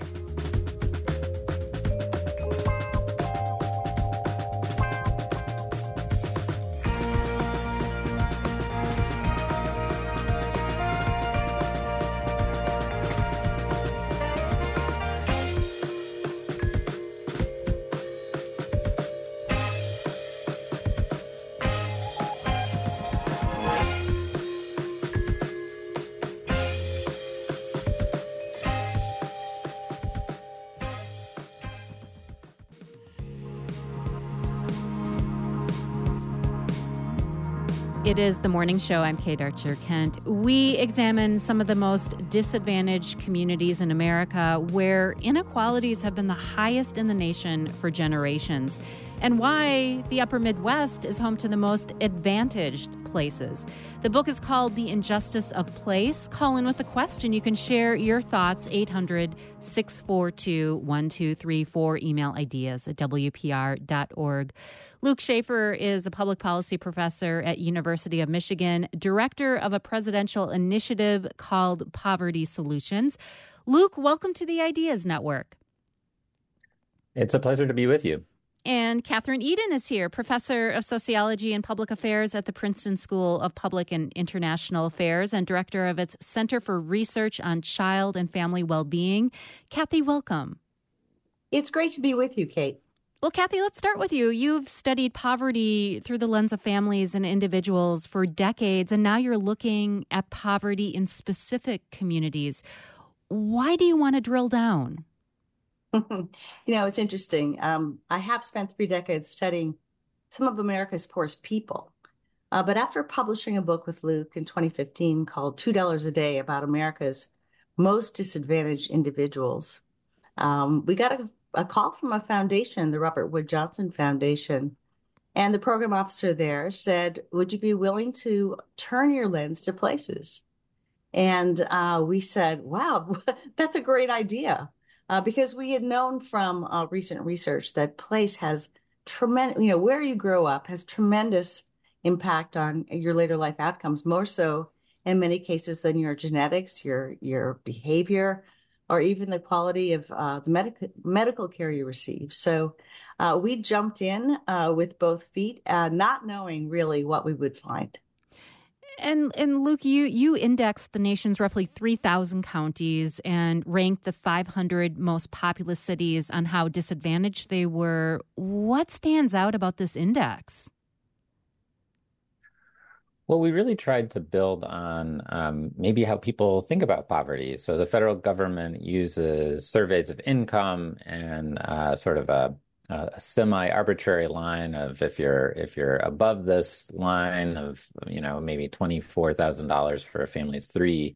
It is The Morning Show. I'm Kate Archer-Kent. We examine some of the most disadvantaged communities in America where inequalities have been the highest in the nation for generations, and why the Upper Midwest is home to the most advantaged places. The book is called The Injustice of Place. Call in with a question. You can share your thoughts, 800-642-1234. Email ideas@wpr.org. Luke Schaefer is a public policy professor at University of Michigan, director of a presidential initiative called Poverty Solutions. Luke, welcome to the Ideas Network. It's a pleasure to be with you. And Catherine Eden is here, professor of sociology and public affairs at the Princeton School of Public and International Affairs and director of its Center for Research on Child and Family Well-Being. Kathy, welcome. It's great to be with you, Kate. Well, Kathy, let's start with you. You've studied poverty through the lens of families and individuals for decades, and now you're looking at poverty in specific communities. Why do you want to drill down? It's interesting. I have spent 3 decades studying some of America's poorest people. But after publishing a book with Luke in 2015 called $2 a Day about America's most disadvantaged individuals, we got a call from a foundation, the Robert Wood Johnson Foundation. And the program officer there said, would you be willing to turn your lens to places? And we said, wow, that's a great idea. Because we had known from recent research that place has tremendous, where you grow up has tremendous impact on your later life outcomes, more so in many cases than your genetics, your behavior, or even the quality of the medical care you receive. So we jumped in with both feet, not knowing really what we would find. And Luke, you indexed the nation's roughly 3,000 counties and ranked the 500 most populous cities on how disadvantaged they were. What stands out about this index? Well, we really tried to build on maybe how people think about poverty. So the federal government uses surveys of income and sort of a semi-arbitrary line of if you're above this line of maybe $24,000 for a family of three,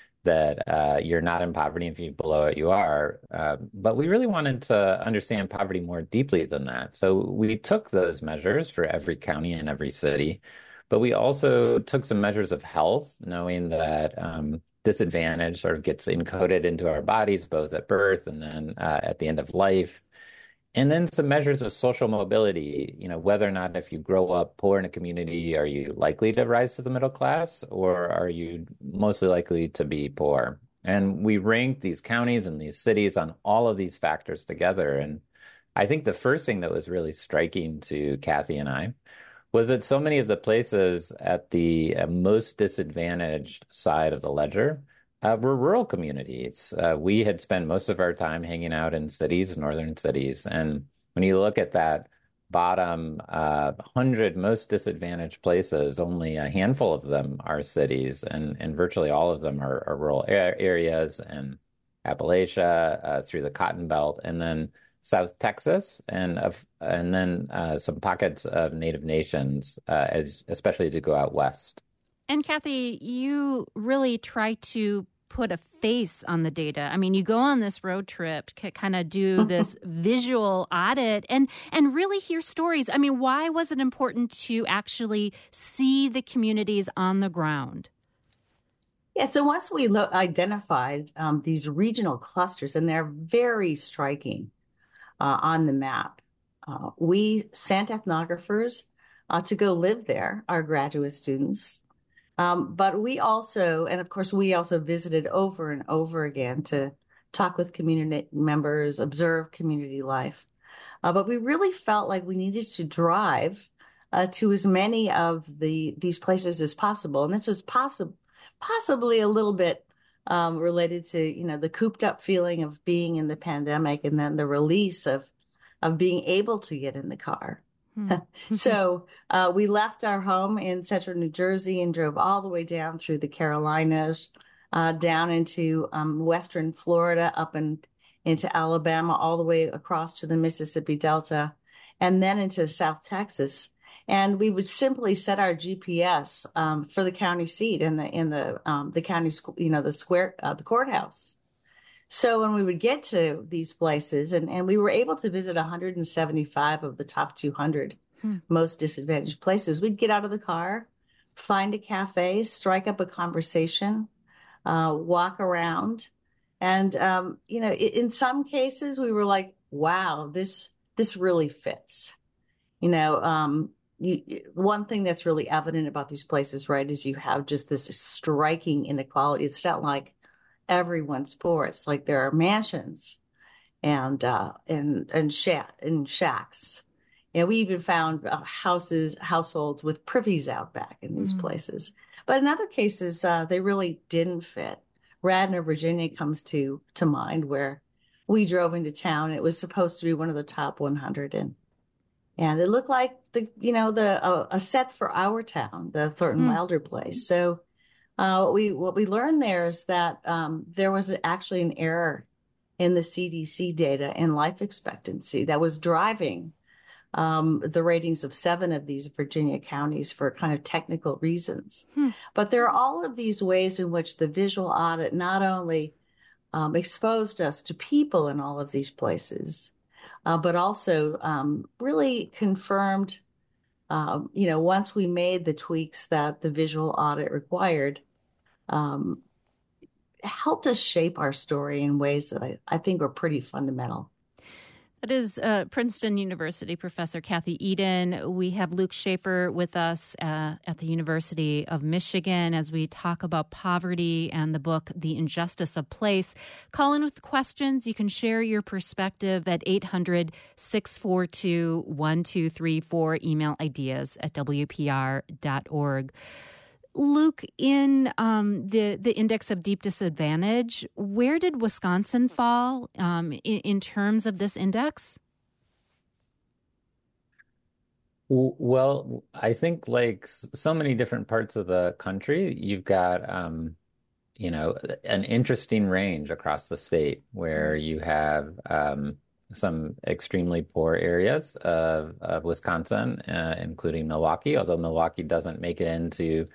that you're not in poverty. If you're below it, you are. But we really wanted to understand poverty more deeply than that. So we took those measures for every county and every city. But we also took some measures of health, knowing that disadvantage sort of gets encoded into our bodies, both at birth and then at the end of life. And then some measures of social mobility, whether or not if you grow up poor in a community, are you likely to rise to the middle class, or are you mostly likely to be poor? And we ranked these counties and these cities on all of these factors together. And I think the first thing that was really striking to Kathy and I was that so many of the places at the most disadvantaged side of the ledger were rural communities. We had spent most of our time hanging out in cities, northern cities. And when you look at that bottom 100 most disadvantaged places, only a handful of them are cities, and virtually all of them are rural areas in Appalachia, through the Cotton Belt, and then South Texas, and then some pockets of Native nations, especially as you go out west. And Kathy, you really try to put a face on the data. I mean, you go on this road trip to kind of do this visual audit and really hear stories. I mean, why was it important to actually see the communities on the ground? Yeah, so once we identified these regional clusters, and they're very striking on the map, we sent ethnographers to go live there, our graduate students. But we also visited over and over again to talk with community members, observe community life. But we really felt like we needed to drive to as many of these places as possible. And this was possibly a little bit related to, the cooped up feeling of being in the pandemic, and then the release of being able to get in the car. So we left our home in central New Jersey and drove all the way down through the Carolinas, down into western Florida, up and into Alabama, all the way across to the Mississippi Delta, and then into South Texas. And we would simply set our GPS for the county seat and the county, the courthouse. So when we would get to these places, and we were able to visit 175 of the top 200 most disadvantaged places, we'd get out of the car, find a cafe, strike up a conversation, walk around. And, in some cases we were like, wow, this really fits. One thing that's really evident about these places, right, is you have just this striking inequality. It's not like everyone's poor. It's like there are mansions and shacks. We even found households with privies out back in these places. But in other cases, they really didn't fit. Radnor, Virginia comes to mind, where we drove into town. It was supposed to be one of the top 100, and it looked like a set for our town, the Thornton Wilder place. So what we learned there is that there was actually an error in the CDC data in life expectancy that was driving the ratings of 7 of these Virginia counties for kind of technical reasons. But there are all of these ways in which the visual audit not only exposed us to people in all of these places, but also really confirmed, once we made the tweaks that the visual audit required, helped us shape our story in ways that I think were pretty fundamental. That is Princeton University professor Kathy Eden. We have Luke Schaefer with us at the University of Michigan as we talk about poverty and the book, The Injustice of Place. Call in with questions. You can share your perspective at 800-642-1234. Email ideas at WPR.org. Luke, in the index of deep disadvantage, where did Wisconsin fall in terms of this index? Well, I think like so many different parts of the country, you've got, an interesting range across the state where you have some extremely poor areas of Wisconsin, including Milwaukee, although Milwaukee doesn't make it into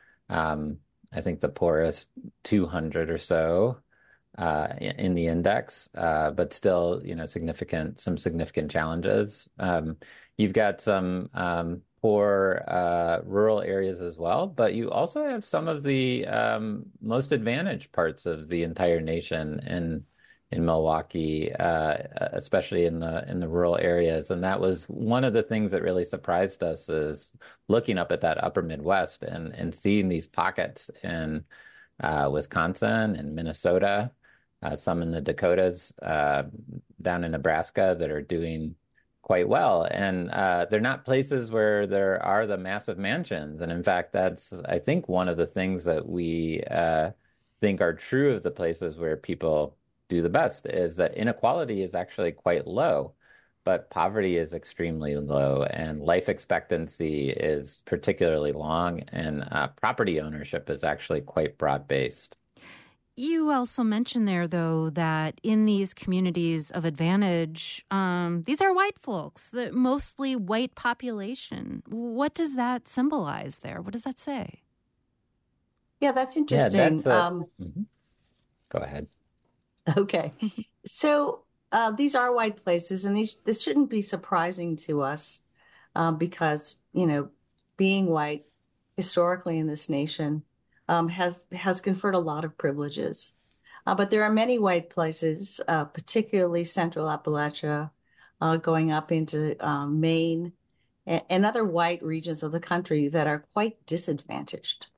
I think the poorest 200 or so in the index, but still, some significant challenges. You've got some poor rural areas as well, but you also have some of the most advantaged parts of the entire nation in Milwaukee, especially in the rural areas. And that was one of the things that really surprised us, is looking up at that upper Midwest and seeing these pockets in Wisconsin and Minnesota, some in the Dakotas, down in Nebraska that are doing quite well. And they're not places where there are the massive mansions. And in fact, that's, I think, one of the things that we think are true of the places where people do the best, is that inequality is actually quite low, but poverty is extremely low, and life expectancy is particularly long, and property ownership is actually quite broad-based. You also mentioned there, though, that in these communities of advantage, these are white folks, the mostly white population. What does that symbolize there? What does that say? Yeah, that's interesting. Go ahead. Okay. So these are white places, and this shouldn't be surprising to us because, being white historically in this nation has conferred a lot of privileges. But there are many white places, particularly Central Appalachia, going up into Maine and other white regions of the country that are quite disadvantaged.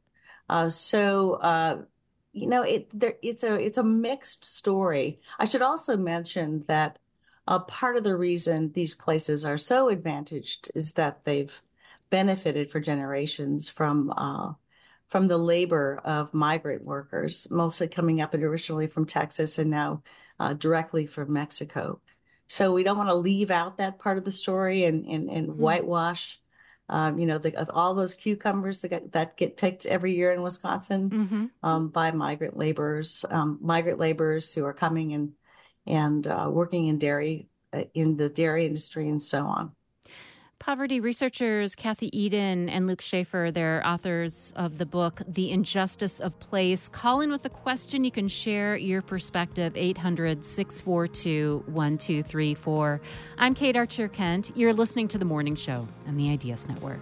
It's a mixed story. I should also mention that part of the reason these places are so advantaged is that they've benefited for generations from the labor of migrant workers, mostly coming up originally from Texas and now directly from Mexico. So we don't want to leave out that part of the story and whitewash all those cucumbers that get picked every year in Wisconsin by migrant laborers who are coming and working in the dairy industry and so on. Poverty researchers Kathy Eden and Luke Schaefer, they're authors of the book, The Injustice of Place. Call in with a question. You can share your perspective, 800-642-1234. I'm Kate Archer-Kent. You're listening to The Morning Show on the Ideas Network.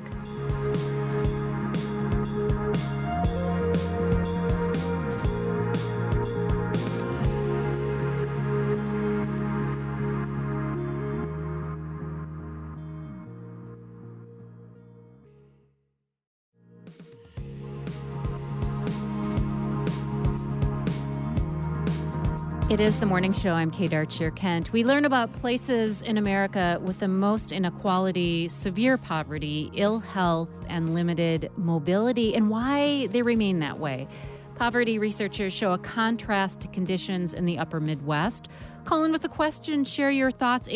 It is The Morning Show. I'm Kate Archer-Kent. We learn about places in America with the most inequality, severe poverty, ill health, and limited mobility, and why they remain that way. Poverty researchers show a contrast to conditions in the upper Midwest. Call in with a question. Share your thoughts.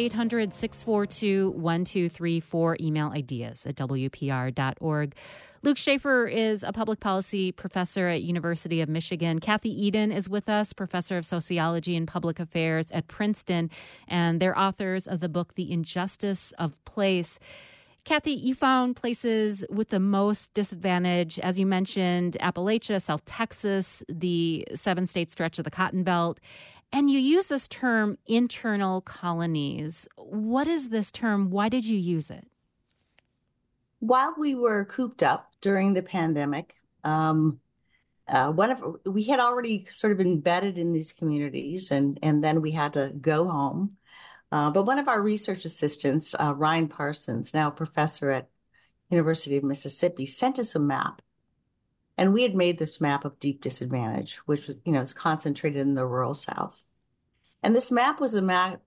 800-642-1234. Email ideas@wpr.org. Luke Schaefer is a public policy professor at University of Michigan. Kathy Eden is with us, professor of sociology and public affairs at Princeton, and they're authors of the book, The Injustice of Place. Kathy, you found places with the most disadvantage, as you mentioned, Appalachia, South Texas, the 7-state stretch of the Cotton Belt. And you use this term, internal colonies. What is this term? Why did you use it? While we were cooped up during the pandemic, we had already sort of embedded in these communities, and then we had to go home. But one of our research assistants, Ryan Parsons, now a professor at University of Mississippi, sent us a map. And we had made this map of deep disadvantage, which was, is concentrated in the rural South. And this map was a map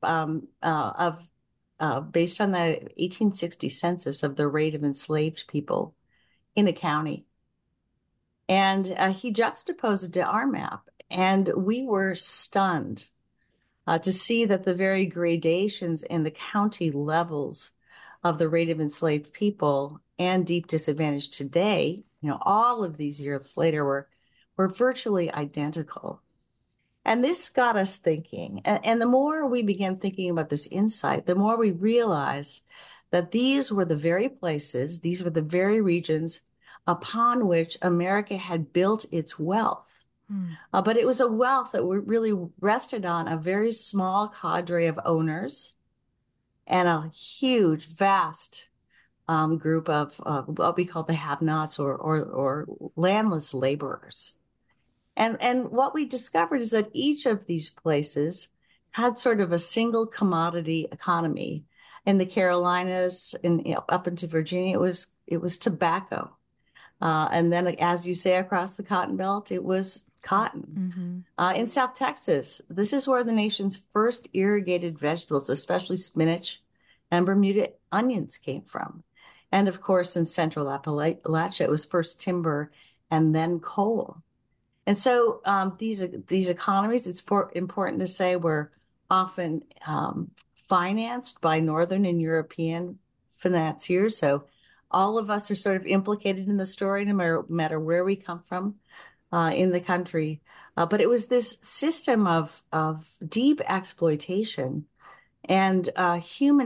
based on the 1860 census of the rate of enslaved people in a county. And he juxtaposed it to our map. And we were stunned to see that the very gradations in the county levels of the rate of enslaved people and deep disadvantage today, all of these years later, were virtually identical. And this got us thinking. And the more we began thinking about this insight, the more we realized that these were the very places, these were the very regions upon which America had built its wealth. But it was a wealth that really rested on a very small cadre of owners and a huge, vast group of what we call the have-nots or landless laborers. And what we discovered is that each of these places had sort of a single commodity economy. In the Carolinas and up into Virginia, it was tobacco. And then, as you say, across the Cotton Belt, it was cotton. Mm-hmm. In South Texas, this is where the nation's first irrigated vegetables, especially spinach and Bermuda onions, came from. And of course, in Central Appalachia, it was first timber and then coal. And so these economies, it's important to say, were often financed by Northern and European financiers. So all of us are sort of implicated in the story, no matter where we come from in the country. But it was this system of deep exploitation and human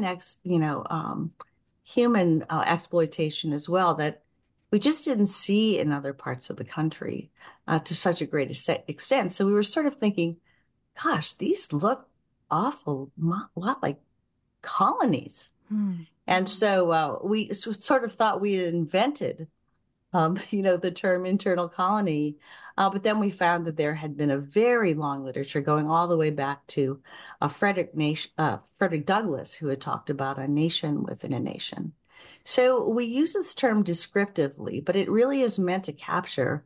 exploitation as well that we just didn't see in other parts of the country to such a great extent. So we were sort of thinking, gosh, these look awful lot like colonies. And so we sort of thought we had invented, the term internal colony. But then we found that there had been a very long literature going all the way back to Frederick Douglass, who had talked about a nation within a nation. So we use this term descriptively, but it really is meant to capture,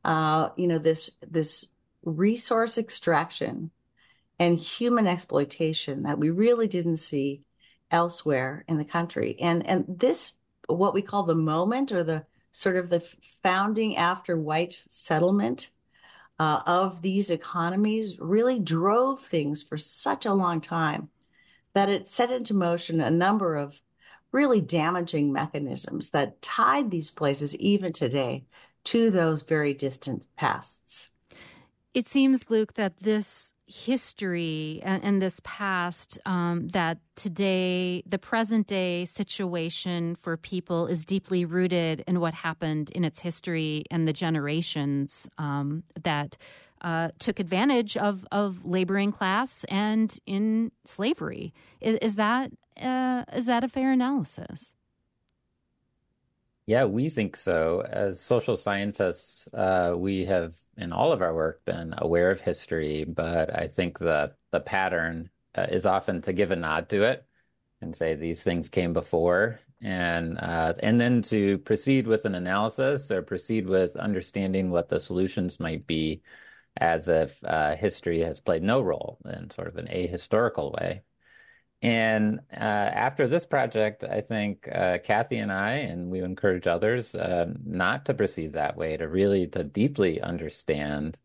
this resource extraction and human exploitation that we really didn't see elsewhere in the country. And this, what we call the moment, or the sort of the founding after white settlement of these economies, really drove things for such a long time that it set into motion a number of really damaging mechanisms that tied these places even today to those very distant pasts. It seems, Luke, that this history and this past, that today, the present day situation for people is deeply rooted in what happened in its history and the generations that took advantage of laboring class and in slavery. Is that a fair analysis? Yeah, we think so. As social scientists, we have, in all of our work, been aware of history, but I think the pattern is often to give a nod to it and say these things came before, and then to proceed with an analysis or proceed with understanding what the solutions might be, as if history has played no role in sort of an ahistorical way. And after this project, I think Kathy and I, and we encourage others not to proceed that way, to deeply understand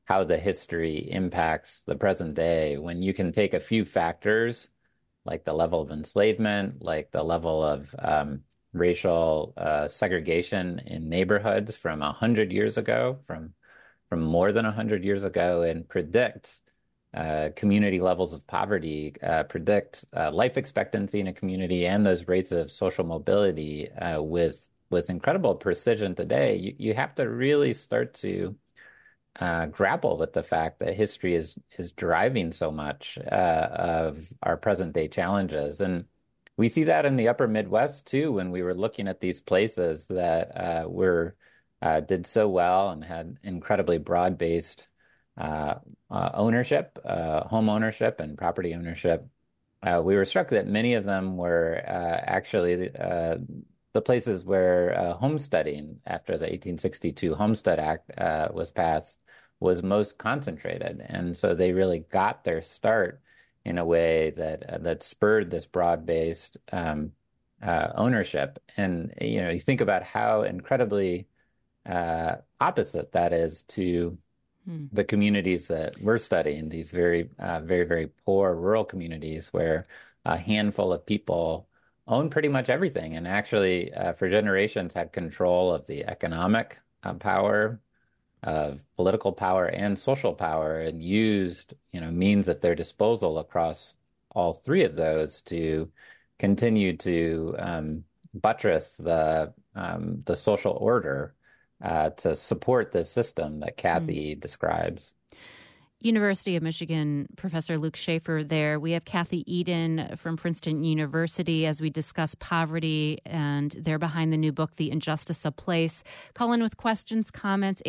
how the history impacts the present day when you can take a few factors like the level of enslavement, like the level of racial segregation in neighborhoods from 100 years ago, from more than 100 years ago, and predict community levels of poverty, predict life expectancy in a community and those rates of social mobility with incredible precision today. You have to really start to grapple with the fact that history is driving so much of our present day challenges. And we see that in the upper Midwest too, when we were looking at these places that did so well and had incredibly broad-based ownership, home ownership and property ownership. We were struck that many of them were actually the places where homesteading after the 1862 Homestead Act was passed was most concentrated. And so they really got their start in a way that spurred this broad-based ownership. And, you think about how incredibly opposite that is to the communities that we're studying, these very, very poor rural communities where a handful of people own pretty much everything and actually for generations had control of the economic power, of political power and social power, and used means at their disposal across all three of those to continue to buttress the social order to support the system that Kathy describes. University of Michigan professor Luke Schaefer there. We have Kathy Eden from Princeton University as we discuss poverty, and they're behind the new book, The Injustice of Place. Call in with questions, comments,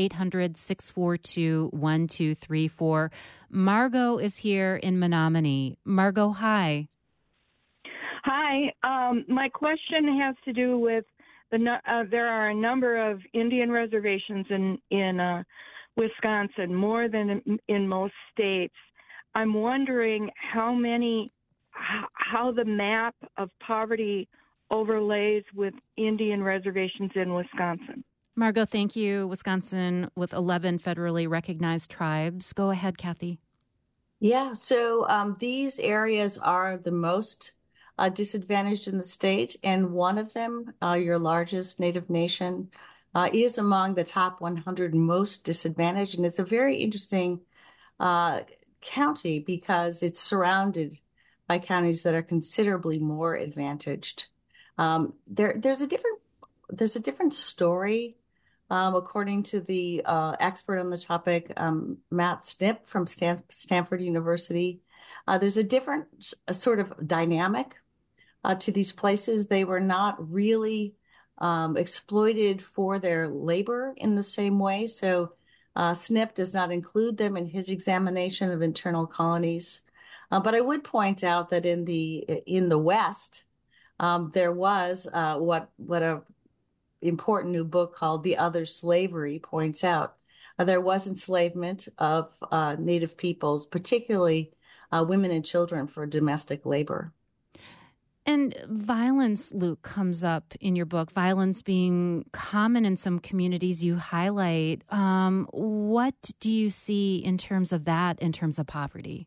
800-642-1234. Margot is here in Menominee. Margot, hi. Hi. My question has to do with there are a number of Indian reservations in Wisconsin, more than in most states. I'm wondering how the map of poverty overlays with Indian reservations in Wisconsin. Margot, thank you. Wisconsin with 11 federally recognized tribes. Go ahead, Kathy. Yeah, so these areas are the most disadvantaged in the state, and one of them, your largest Native nation, is among the top 100 most disadvantaged. And it's a very interesting county because it's surrounded by counties that are considerably more advantaged. There's a different story, according to the expert on the topic, Matt Snip from Stanford University. There's a different sort of dynamic to these places. They were not really exploited for their labor in the same way. So Snip does not include them in his examination of internal colonies. But I would point out that in the West, there was what a important new book called The Other Slavery points out. There was enslavement of Native peoples, particularly women and children, for domestic labor. And violence, Luke, comes up in your book, violence being common in some communities you highlight. What do you see in terms of that, in terms of poverty?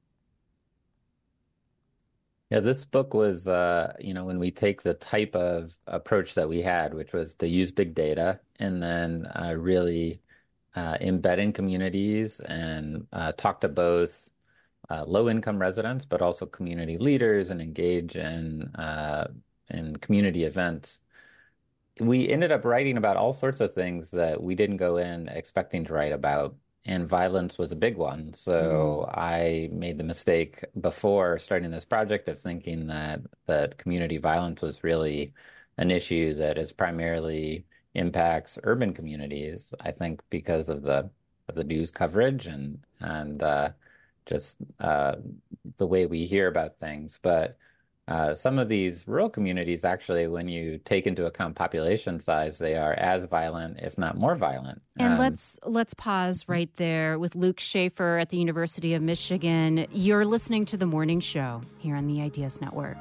Yeah, this book was, when we take the type of approach that we had, which was to use big data and then really embed in communities and talk to both low-income residents, but also community leaders and engage in community events. We ended up writing about all sorts of things that we didn't go in expecting to write about, and violence was a big one. So I made the mistake before starting this project of thinking that community violence was really an issue that is primarily impacts urban communities, I think because of the news coverage and just the way we hear about things. But some of these rural communities, actually, when you take into account population size, they are as violent, if not more violent. And let's pause right there with Luke Schaefer at the University of Michigan. You're listening to The Morning Show here on the Ideas Network.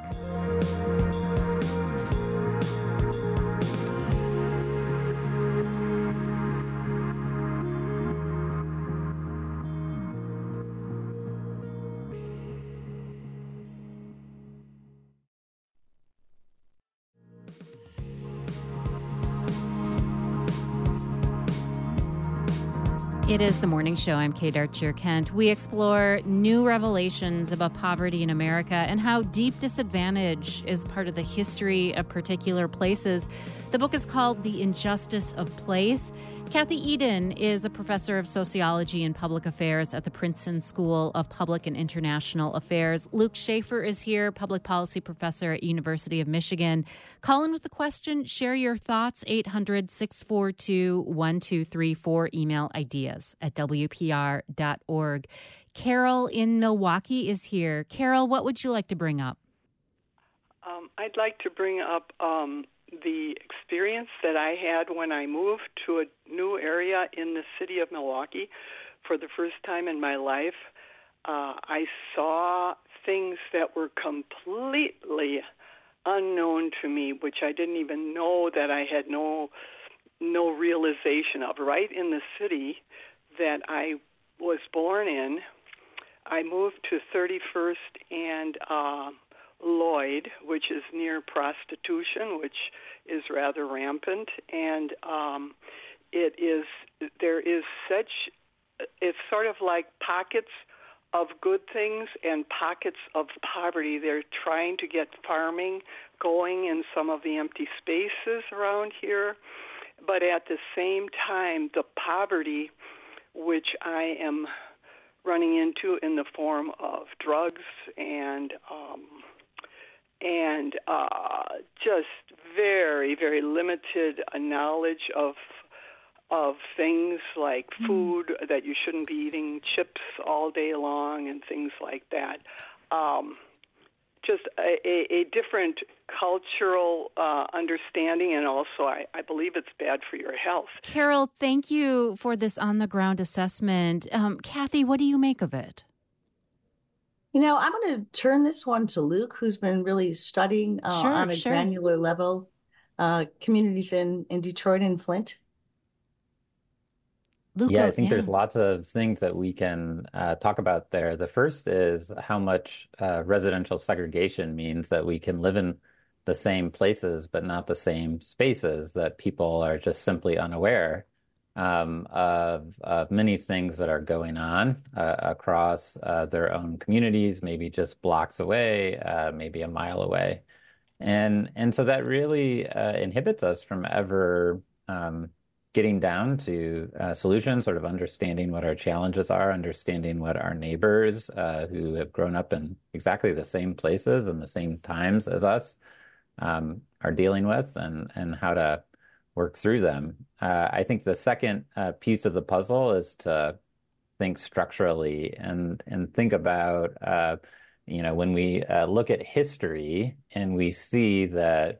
It is the morning show. I'm Kate Archer-Kent. We explore new revelations about poverty in America and how deep disadvantage is part of the history of particular places. The book is called The Injustice of Place. Kathy Eden is a professor of sociology and public affairs at the Princeton School of Public and International Affairs. Luke Schaefer is here, public policy professor at University of Michigan. Call in with a question, share your thoughts, 800-642-1234, email ideas@wpr.org. Carol in Milwaukee is here. Carol, what would you like to bring up? I'd like to bring up the experience that I had when I moved to a new area in the city of Milwaukee for the first time in my life. I saw things that were completely unknown to me, which I didn't even know that I had no realization of. Right in the city that I was born in, I moved to 31st and Lloyd, which is near prostitution, which is rather rampant, and it's sort of like pockets of good things and pockets of poverty. They're trying to get farming going in some of the empty spaces around here, but at the same time, the poverty which I am running into in the form of drugs and just very, very limited knowledge of things like food, that you shouldn't be eating chips all day long and things like that. Just a different cultural understanding, and also I believe it's bad for your health. Carol, thank you for this on-the-ground assessment. Kathy, what do you make of it? You know, I'm going to turn this one to Luke, who's been really studying on a granular level communities in Detroit and Flint. Luke, I think there's lots of things that we can talk about there. The first is how much residential segregation means that we can live in the same places but not the same spaces, that people are just simply unaware of many things that are going on across their own communities, maybe just blocks away, maybe a mile away. And so that really inhibits us from ever getting down to solutions, sort of understanding what our challenges are, understanding what our neighbors who have grown up in exactly the same places and the same times as us are dealing with, and how to work through them. I think the second piece of the puzzle is to think structurally and think about, when we look at history and we see that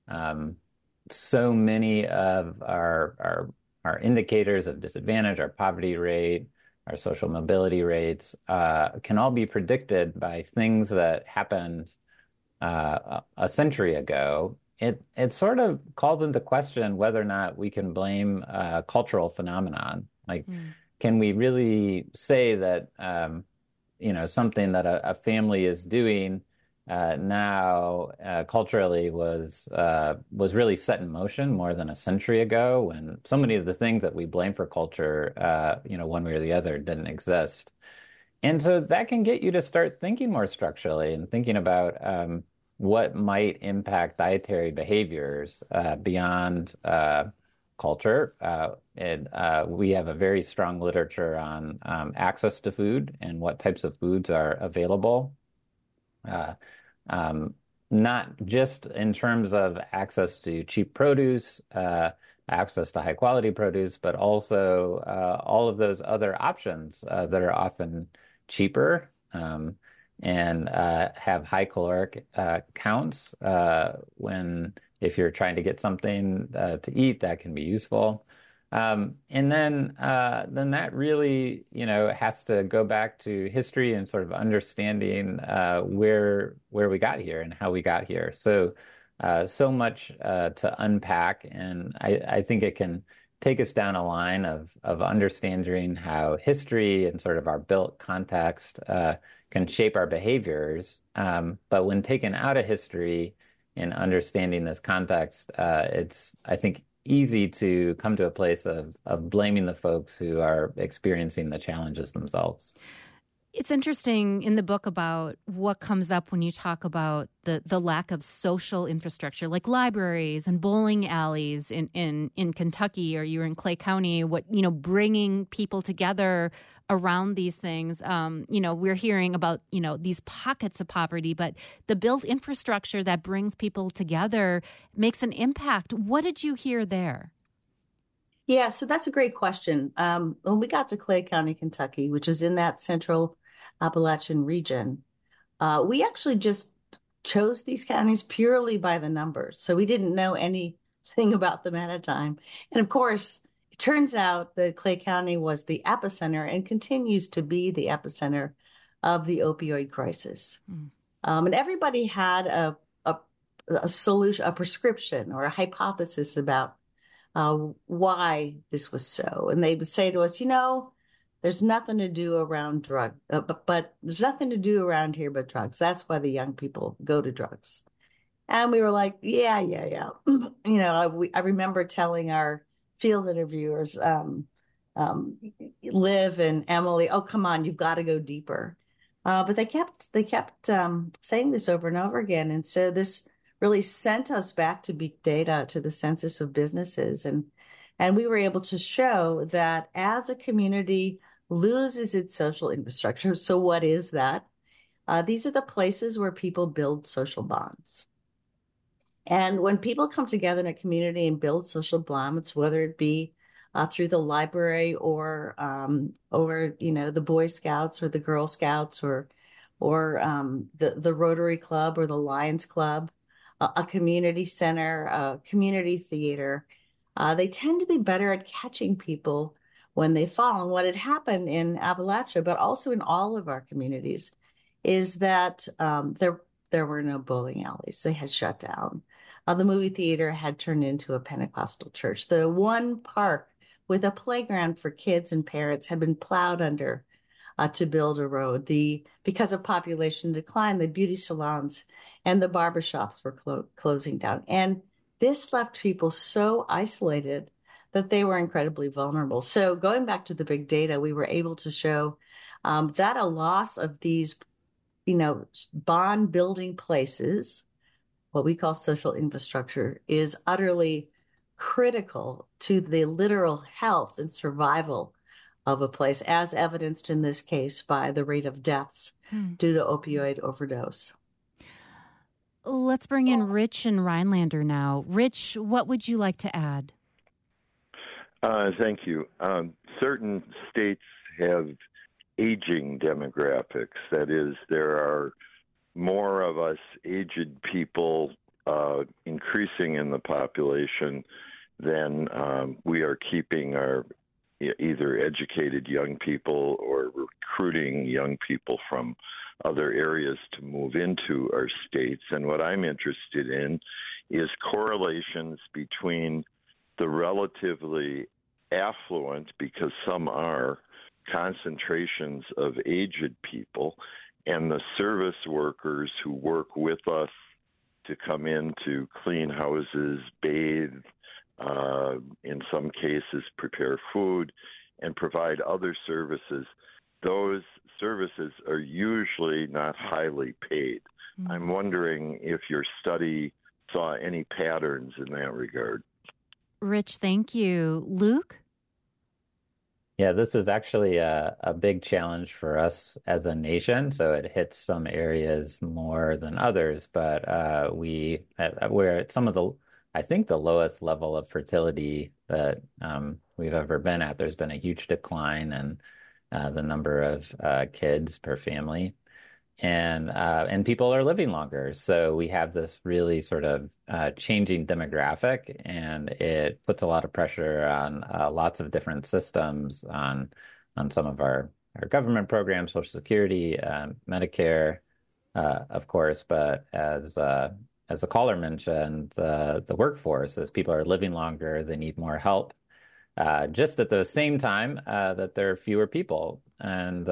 so many of our indicators of disadvantage, our poverty rate, our social mobility rates, can all be predicted by things that happened a century ago. It sort of calls into question whether or not we can blame a cultural phenomenon. Like, can we really say that something that a family is doing now culturally was really set in motion more than a century ago, when so many of the things that we blame for culture, one way or the other, didn't exist. And so that can get you to start thinking more structurally and thinking about what might impact dietary behaviors beyond culture. We have a very strong literature on access to food and what types of foods are available. Not just in terms of access to cheap produce, access to high quality produce, but also all of those other options that are often cheaper and have high caloric counts if you're trying to get something to eat that can be useful. And then that really, has to go back to history and sort of understanding where we got here and how we got here. So much to unpack, and I think it can take us down a line of understanding how history and sort of our built context can shape our behaviors. But when taken out of history and understanding this context, I think easy to come to a place of blaming the folks who are experiencing the challenges themselves. It's interesting in the book about what comes up when you talk about the lack of social infrastructure, like libraries and bowling alleys in Kentucky, or you were in Clay County, bringing people together around these things. We're hearing about, these pockets of poverty, but the built infrastructure that brings people together makes an impact. What did you hear there? Yeah, so that's a great question. When we got to Clay County, Kentucky, which is in that central Appalachian region, we actually just chose these counties purely by the numbers. So we didn't know anything about them at a time. And of course, it turns out that Clay County was the epicenter and continues to be the epicenter of the opioid crisis. And everybody had a solution, a prescription or a hypothesis about why this was so. And they would say to us, there's nothing to do around but there's nothing to do around here but drugs. That's why the young people go to drugs. And we were like, yeah. I remember telling our field interviewers, Liv and Emily, oh, come on, you've got to go deeper. But they kept saying this over and over again. And so this really sent us back to big data, to the census of businesses. And we were able to show that as a community loses its social infrastructure, so what is that? These are the places where people build social bonds. And when people come together in a community and build social bonds, whether it be through the library or the Boy Scouts or the Girl Scouts or the Rotary Club or the Lions Club, a community center, a community theater, they tend to be better at catching people when they fall. And what had happened in Appalachia, but also in all of our communities, is that there were no bowling alleys. They had shut down. The movie theater had turned into a Pentecostal church. The one park with a playground for kids and parents had been plowed under to build a road. Because of population decline, the beauty salons and the barbershops were closing down. And this left people so isolated that they were incredibly vulnerable. So going back to the big data, we were able to show that a loss of these, bond building places, what we call social infrastructure, is utterly critical to the literal health and survival of a place, as evidenced in this case by the rate of deaths due to opioid overdose. Let's bring in Rich and Rhinelander now. Rich, what would you like to add? Thank you. Certain states have aging demographics. That is, there are more of us aged people increasing in the population than we are keeping our either educated young people or recruiting young people from other areas to move into our states. And what I'm interested in is correlations between the relatively affluent, because some are, concentrations of aged people, and the service workers who work with us to come in to clean houses, bathe, in some cases prepare food, and provide other services. Those services are usually not highly paid. I'm wondering if your study saw any patterns in that regard. Rich, thank you. Luke? Yeah, this is actually a big challenge for us as a nation. So it hits some areas more than others, but we're at some of the lowest level of fertility that we've ever been at. There's been a huge decline in the number of kids per family, and people are living longer. So we have this really sort of changing demographic, and it puts a lot of pressure on lots of different systems, on some of our government programs, Social Security, Medicare, of course. But as the caller mentioned, the workforce, as people are living longer, they need more help. Just at the same time that there are fewer people, and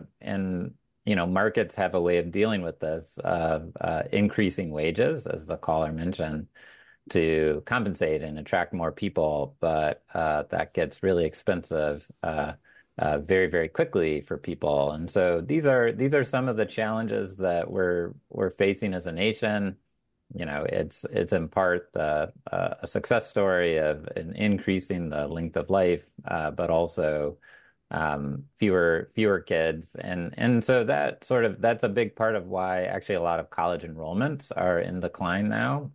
markets have a way of dealing with this, of increasing wages, as the caller mentioned. to compensate and attract more people, but that gets really expensive very, very quickly for people. And so these are some of the challenges that we're facing as a nation. It's in part a success story of increasing the length of life, but also fewer kids, and so that's a big part of why actually a lot of college enrollments are in decline now.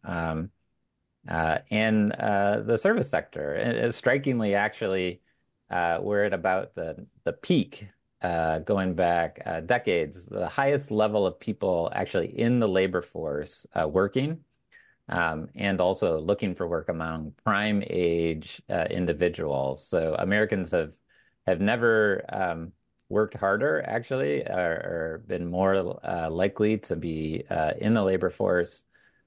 And the service sector, strikingly, actually, we're at about the peak. Going back decades, the highest level of people actually in the labor force working, and also looking for work among prime age individuals. So Americans have never worked harder, actually, or been more likely to be in the labor force.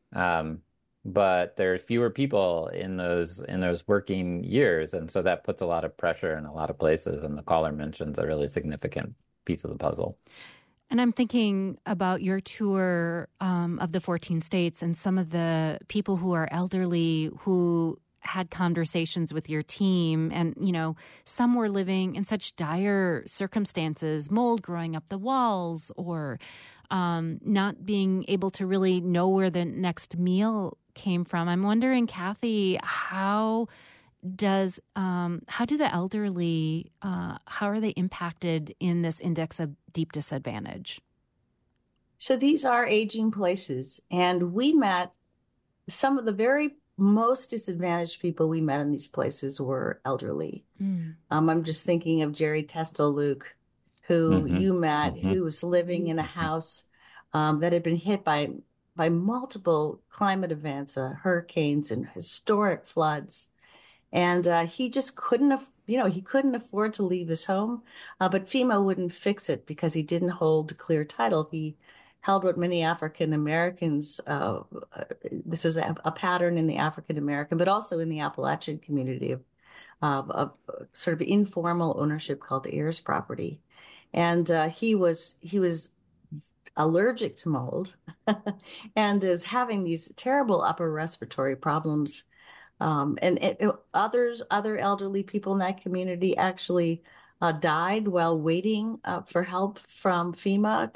But there are fewer people in those working years, and so that puts a lot of pressure in a lot of places. And the caller mentions a really significant piece of the puzzle. And I'm thinking about your tour of the 14 states and some of the people who are elderly who had conversations with your team. And, some were living in such dire circumstances, mold growing up the walls, or not being able to really know where the next meal came from. I'm wondering, Kathy, how do the elderly, how are they impacted in this index of deep disadvantage? So these are aging places, and we met some of the very most disadvantaged people we met in these places were elderly. I'm just thinking of Jerry Testel-Luke, who you met, who was living in a house that had been hit by multiple climate events, hurricanes and historic floods. And he just couldn't afford to leave his home, but FEMA wouldn't fix it because he didn't hold clear title. He held what many African Americans, this is a pattern in the African American, but also in the Appalachian community of sort of informal ownership called heirs property. And he was allergic to mold and is having these terrible upper respiratory problems. Other elderly people in that community actually died while waiting for help from FEMA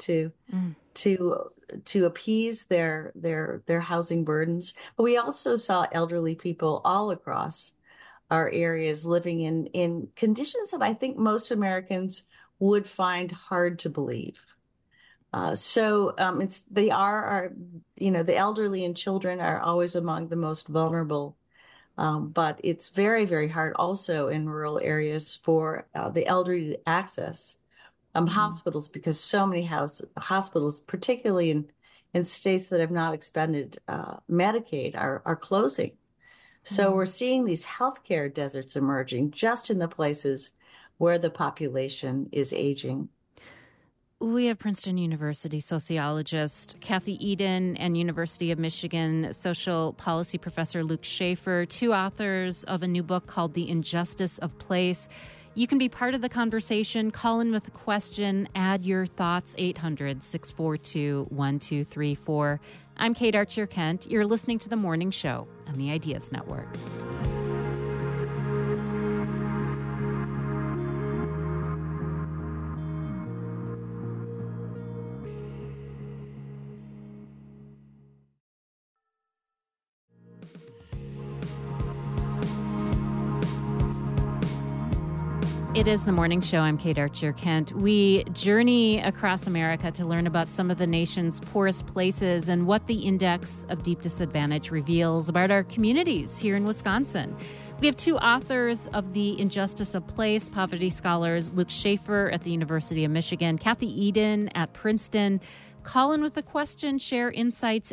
to appease their housing burdens. But we also saw elderly people all across our areas living in conditions that I think most Americans would find hard to believe. The elderly and children are always among the most vulnerable. But it's very, very hard also in rural areas for the elderly to access hospitals, because so many hospitals, particularly in states that have not expanded Medicaid, are closing. So we're seeing these healthcare deserts emerging just in the places where the population is aging. We have Princeton University sociologist Kathy Edin and University of Michigan social policy professor Luke Schaefer, two authors of a new book called The Injustice of Place. You can be part of the conversation. Call in with a question. Add your thoughts, 800-642-1234. I'm Kate Archer-Kent. You're listening to The Morning Show on the Ideas Network. It is The Morning Show. I'm Kate Archer-Kent. We journey across America to learn about some of the nation's poorest places and what the Index of Deep Disadvantage reveals about our communities here in Wisconsin. We have two authors of The Injustice of Place, poverty scholars Luke Schaefer at the University of Michigan, Kathy Edin at Princeton. Call in with a question, share insights,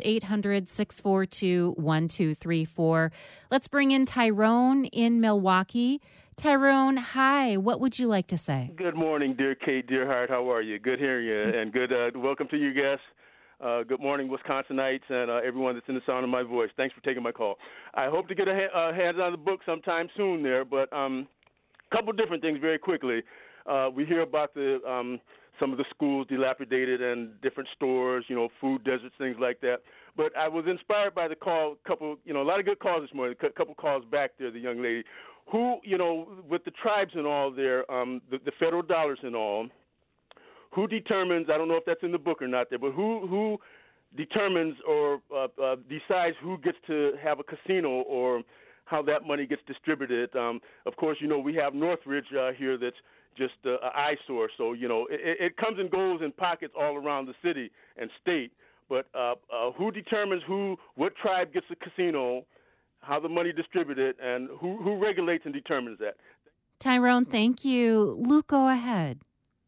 800-642-1234. Let's bring in Tyrone in Milwaukee. Tyrone, hi. What would you like to say? Good morning, dear Kate, dear heart. How are you? Good hearing you, and good welcome to you guests. Good morning, Wisconsinites, and everyone that's in the sound of my voice. Thanks for taking my call. I hope to get hands on the book sometime soon there, but a couple different things very quickly. We hear about the some of the schools dilapidated and different stores, food deserts, things like that. But I was inspired by the call, a lot of good calls this morning, a couple calls back there, the young lady, who, with the tribes and all there, the federal dollars and all, who determines, I don't know if that's in the book or not there, but who determines or decides who gets to have a casino or how that money gets distributed. Of course, we have Northridge here that's just an eyesore. So, it comes and goes in pockets all around the city and state. But who determines what tribe gets a casino, how the money distributed, and who regulates and determines that? Tyrone, thank you. Luke, go ahead.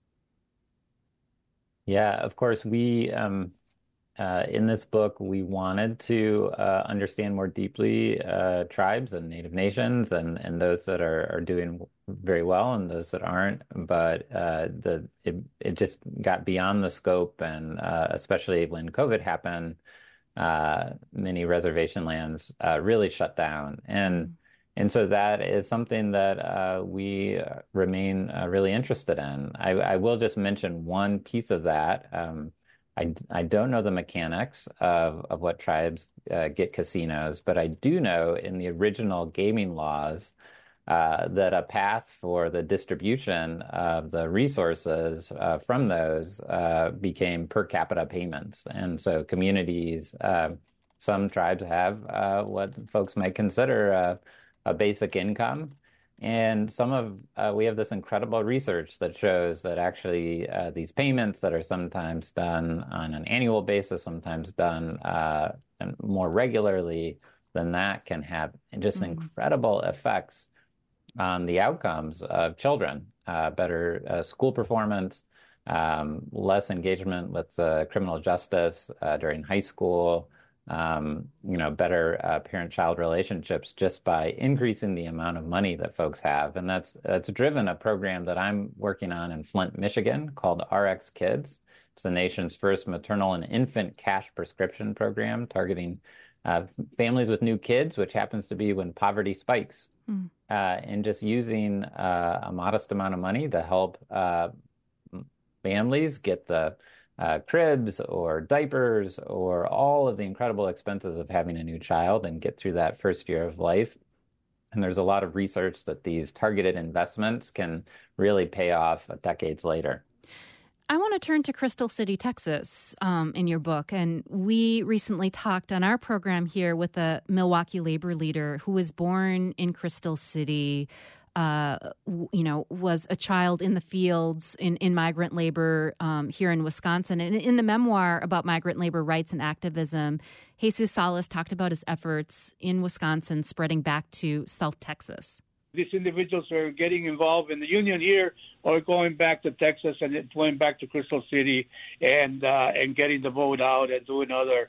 Yeah, of course, we in this book, we wanted to understand more deeply tribes and Native nations and those that are doing very well and those that aren't. But it just got beyond the scope, and especially when COVID happened, many reservation lands really shut down. And so that is something that we remain really interested in. I will just mention one piece of that. I don't know the mechanics of what tribes get casinos, but I do know in the original gaming laws that a path for the distribution of the resources from those became per capita payments. And so communities, some tribes have what folks might consider a basic income. And we have this incredible research that shows that actually these payments that are sometimes done on an annual basis, sometimes done more regularly than that, can have just incredible effects on the outcomes of children, better school performance, less engagement with criminal justice during high school, better parent-child relationships just by increasing the amount of money that folks have. And that's driven a program that I'm working on in Flint, Michigan called RX Kids. It's the nation's first maternal and infant cash prescription program targeting families with new kids, which happens to be when poverty spikes. And just using a modest amount of money to help families get the cribs or diapers or all of the incredible expenses of having a new child and get through that first year of life. And there's a lot of research that these targeted investments can really pay off decades later. I want to turn to Crystal City, Texas, in your book. And we recently talked on our program here with a Milwaukee labor leader who was born in Crystal City, was a child in the fields in migrant labor here in Wisconsin. And in the memoir about migrant labor rights and activism, Jesus Salas talked about his efforts in Wisconsin spreading back to South Texas. These individuals are getting involved in the union here or going back to Texas and going back to Crystal City and getting the vote out and doing other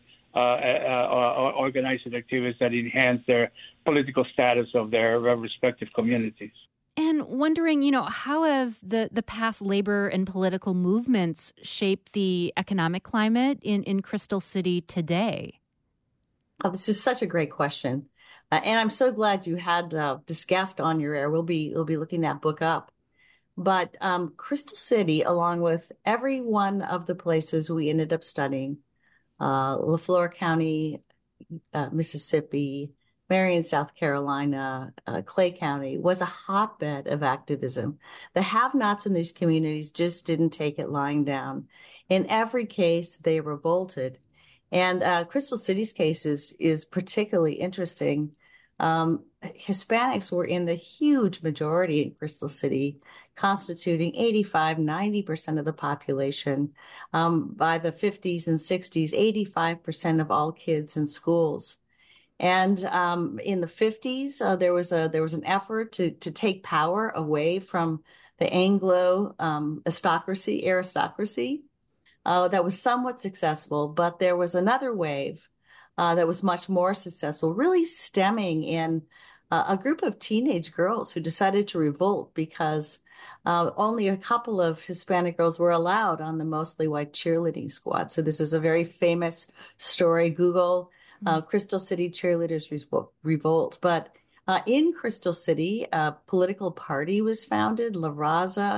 organizing activities that enhance their political status of their respective communities. And wondering, how have the past labor and political movements shaped the economic climate in Crystal City today? Oh, this is such a great question. And I'm so glad you had this guest on your air. We'll be looking that book up. But Crystal City, along with every one of the places we ended up studying, Lafleur County, Mississippi, Marion, South Carolina, Clay County, was a hotbed of activism. The have-nots in these communities just didn't take it lying down. In every case, they revolted. And Crystal City's case is particularly interesting. Hispanics were in the huge majority in Crystal City, constituting 85-90% of the population. By the 50s and 60s, 85% of all kids in schools. And in the 50s, there was an effort to take power away from the Anglo aristocracy. That was somewhat successful, but there was another wave that was much more successful, really stemming in a group of teenage girls who decided to revolt because only a couple of Hispanic girls were allowed on the mostly white cheerleading squad. So this is a very famous story. Google Crystal City cheerleaders revolt. But in Crystal City, a political party was founded, La Raza,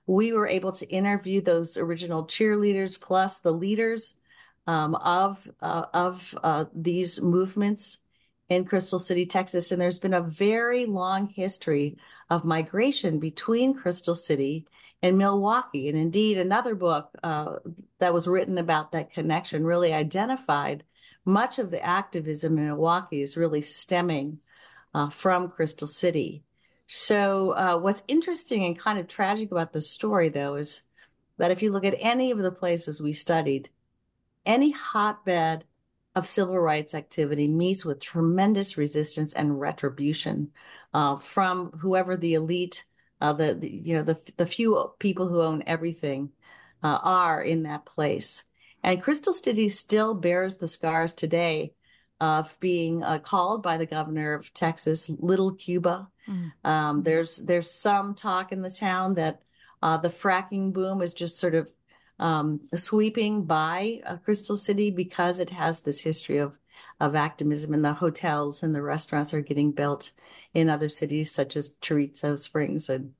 We were able to interview those original cheerleaders plus the leaders of these movements in Crystal City, Texas. And there's been a very long history of migration between Crystal City and Milwaukee. And indeed, another book that was written about that connection really identified much of the activism in Milwaukee is really stemming from Crystal City. So what's interesting and kind of tragic about this story, though, is that if you look at any of the places we studied, any hotbed of civil rights activity meets with tremendous resistance and retribution from whoever the elite, the few people who own everything are in that place. And Crystal City still bears the scars today of being called by the governor of Texas Little Cuba. There's some talk in the town that the fracking boom is just sort of sweeping by Crystal City because it has this history of activism, and the hotels and the restaurants are getting built in other cities such as Chorizo Springs. And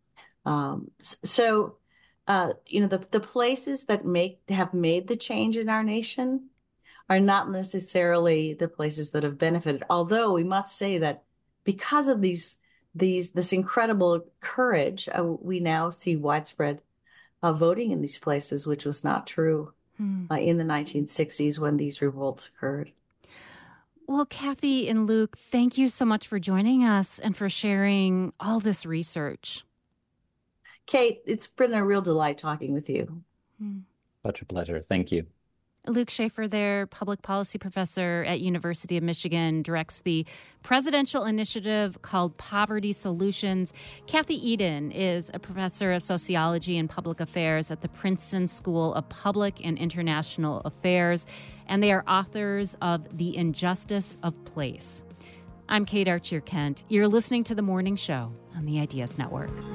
the places that have made the change in our nation are not necessarily the places that have benefited. Although we must say that because of this incredible courage, we now see widespread voting in these places, which was not true in the 1960s when these revolts occurred. Well, Kathy and Luke, thank you so much for joining us and for sharing all this research. Kate, it's been a real delight talking with you. Such a pleasure. Thank you. Luke Schaefer, their public policy professor at University of Michigan, directs the presidential initiative called Poverty Solutions. Kathy Eden is a professor of sociology and public affairs at the Princeton School of Public and International Affairs, and they are authors of The Injustice of Place. I'm Kate Archer-Kent. You're listening to The Morning Show on the Ideas Network.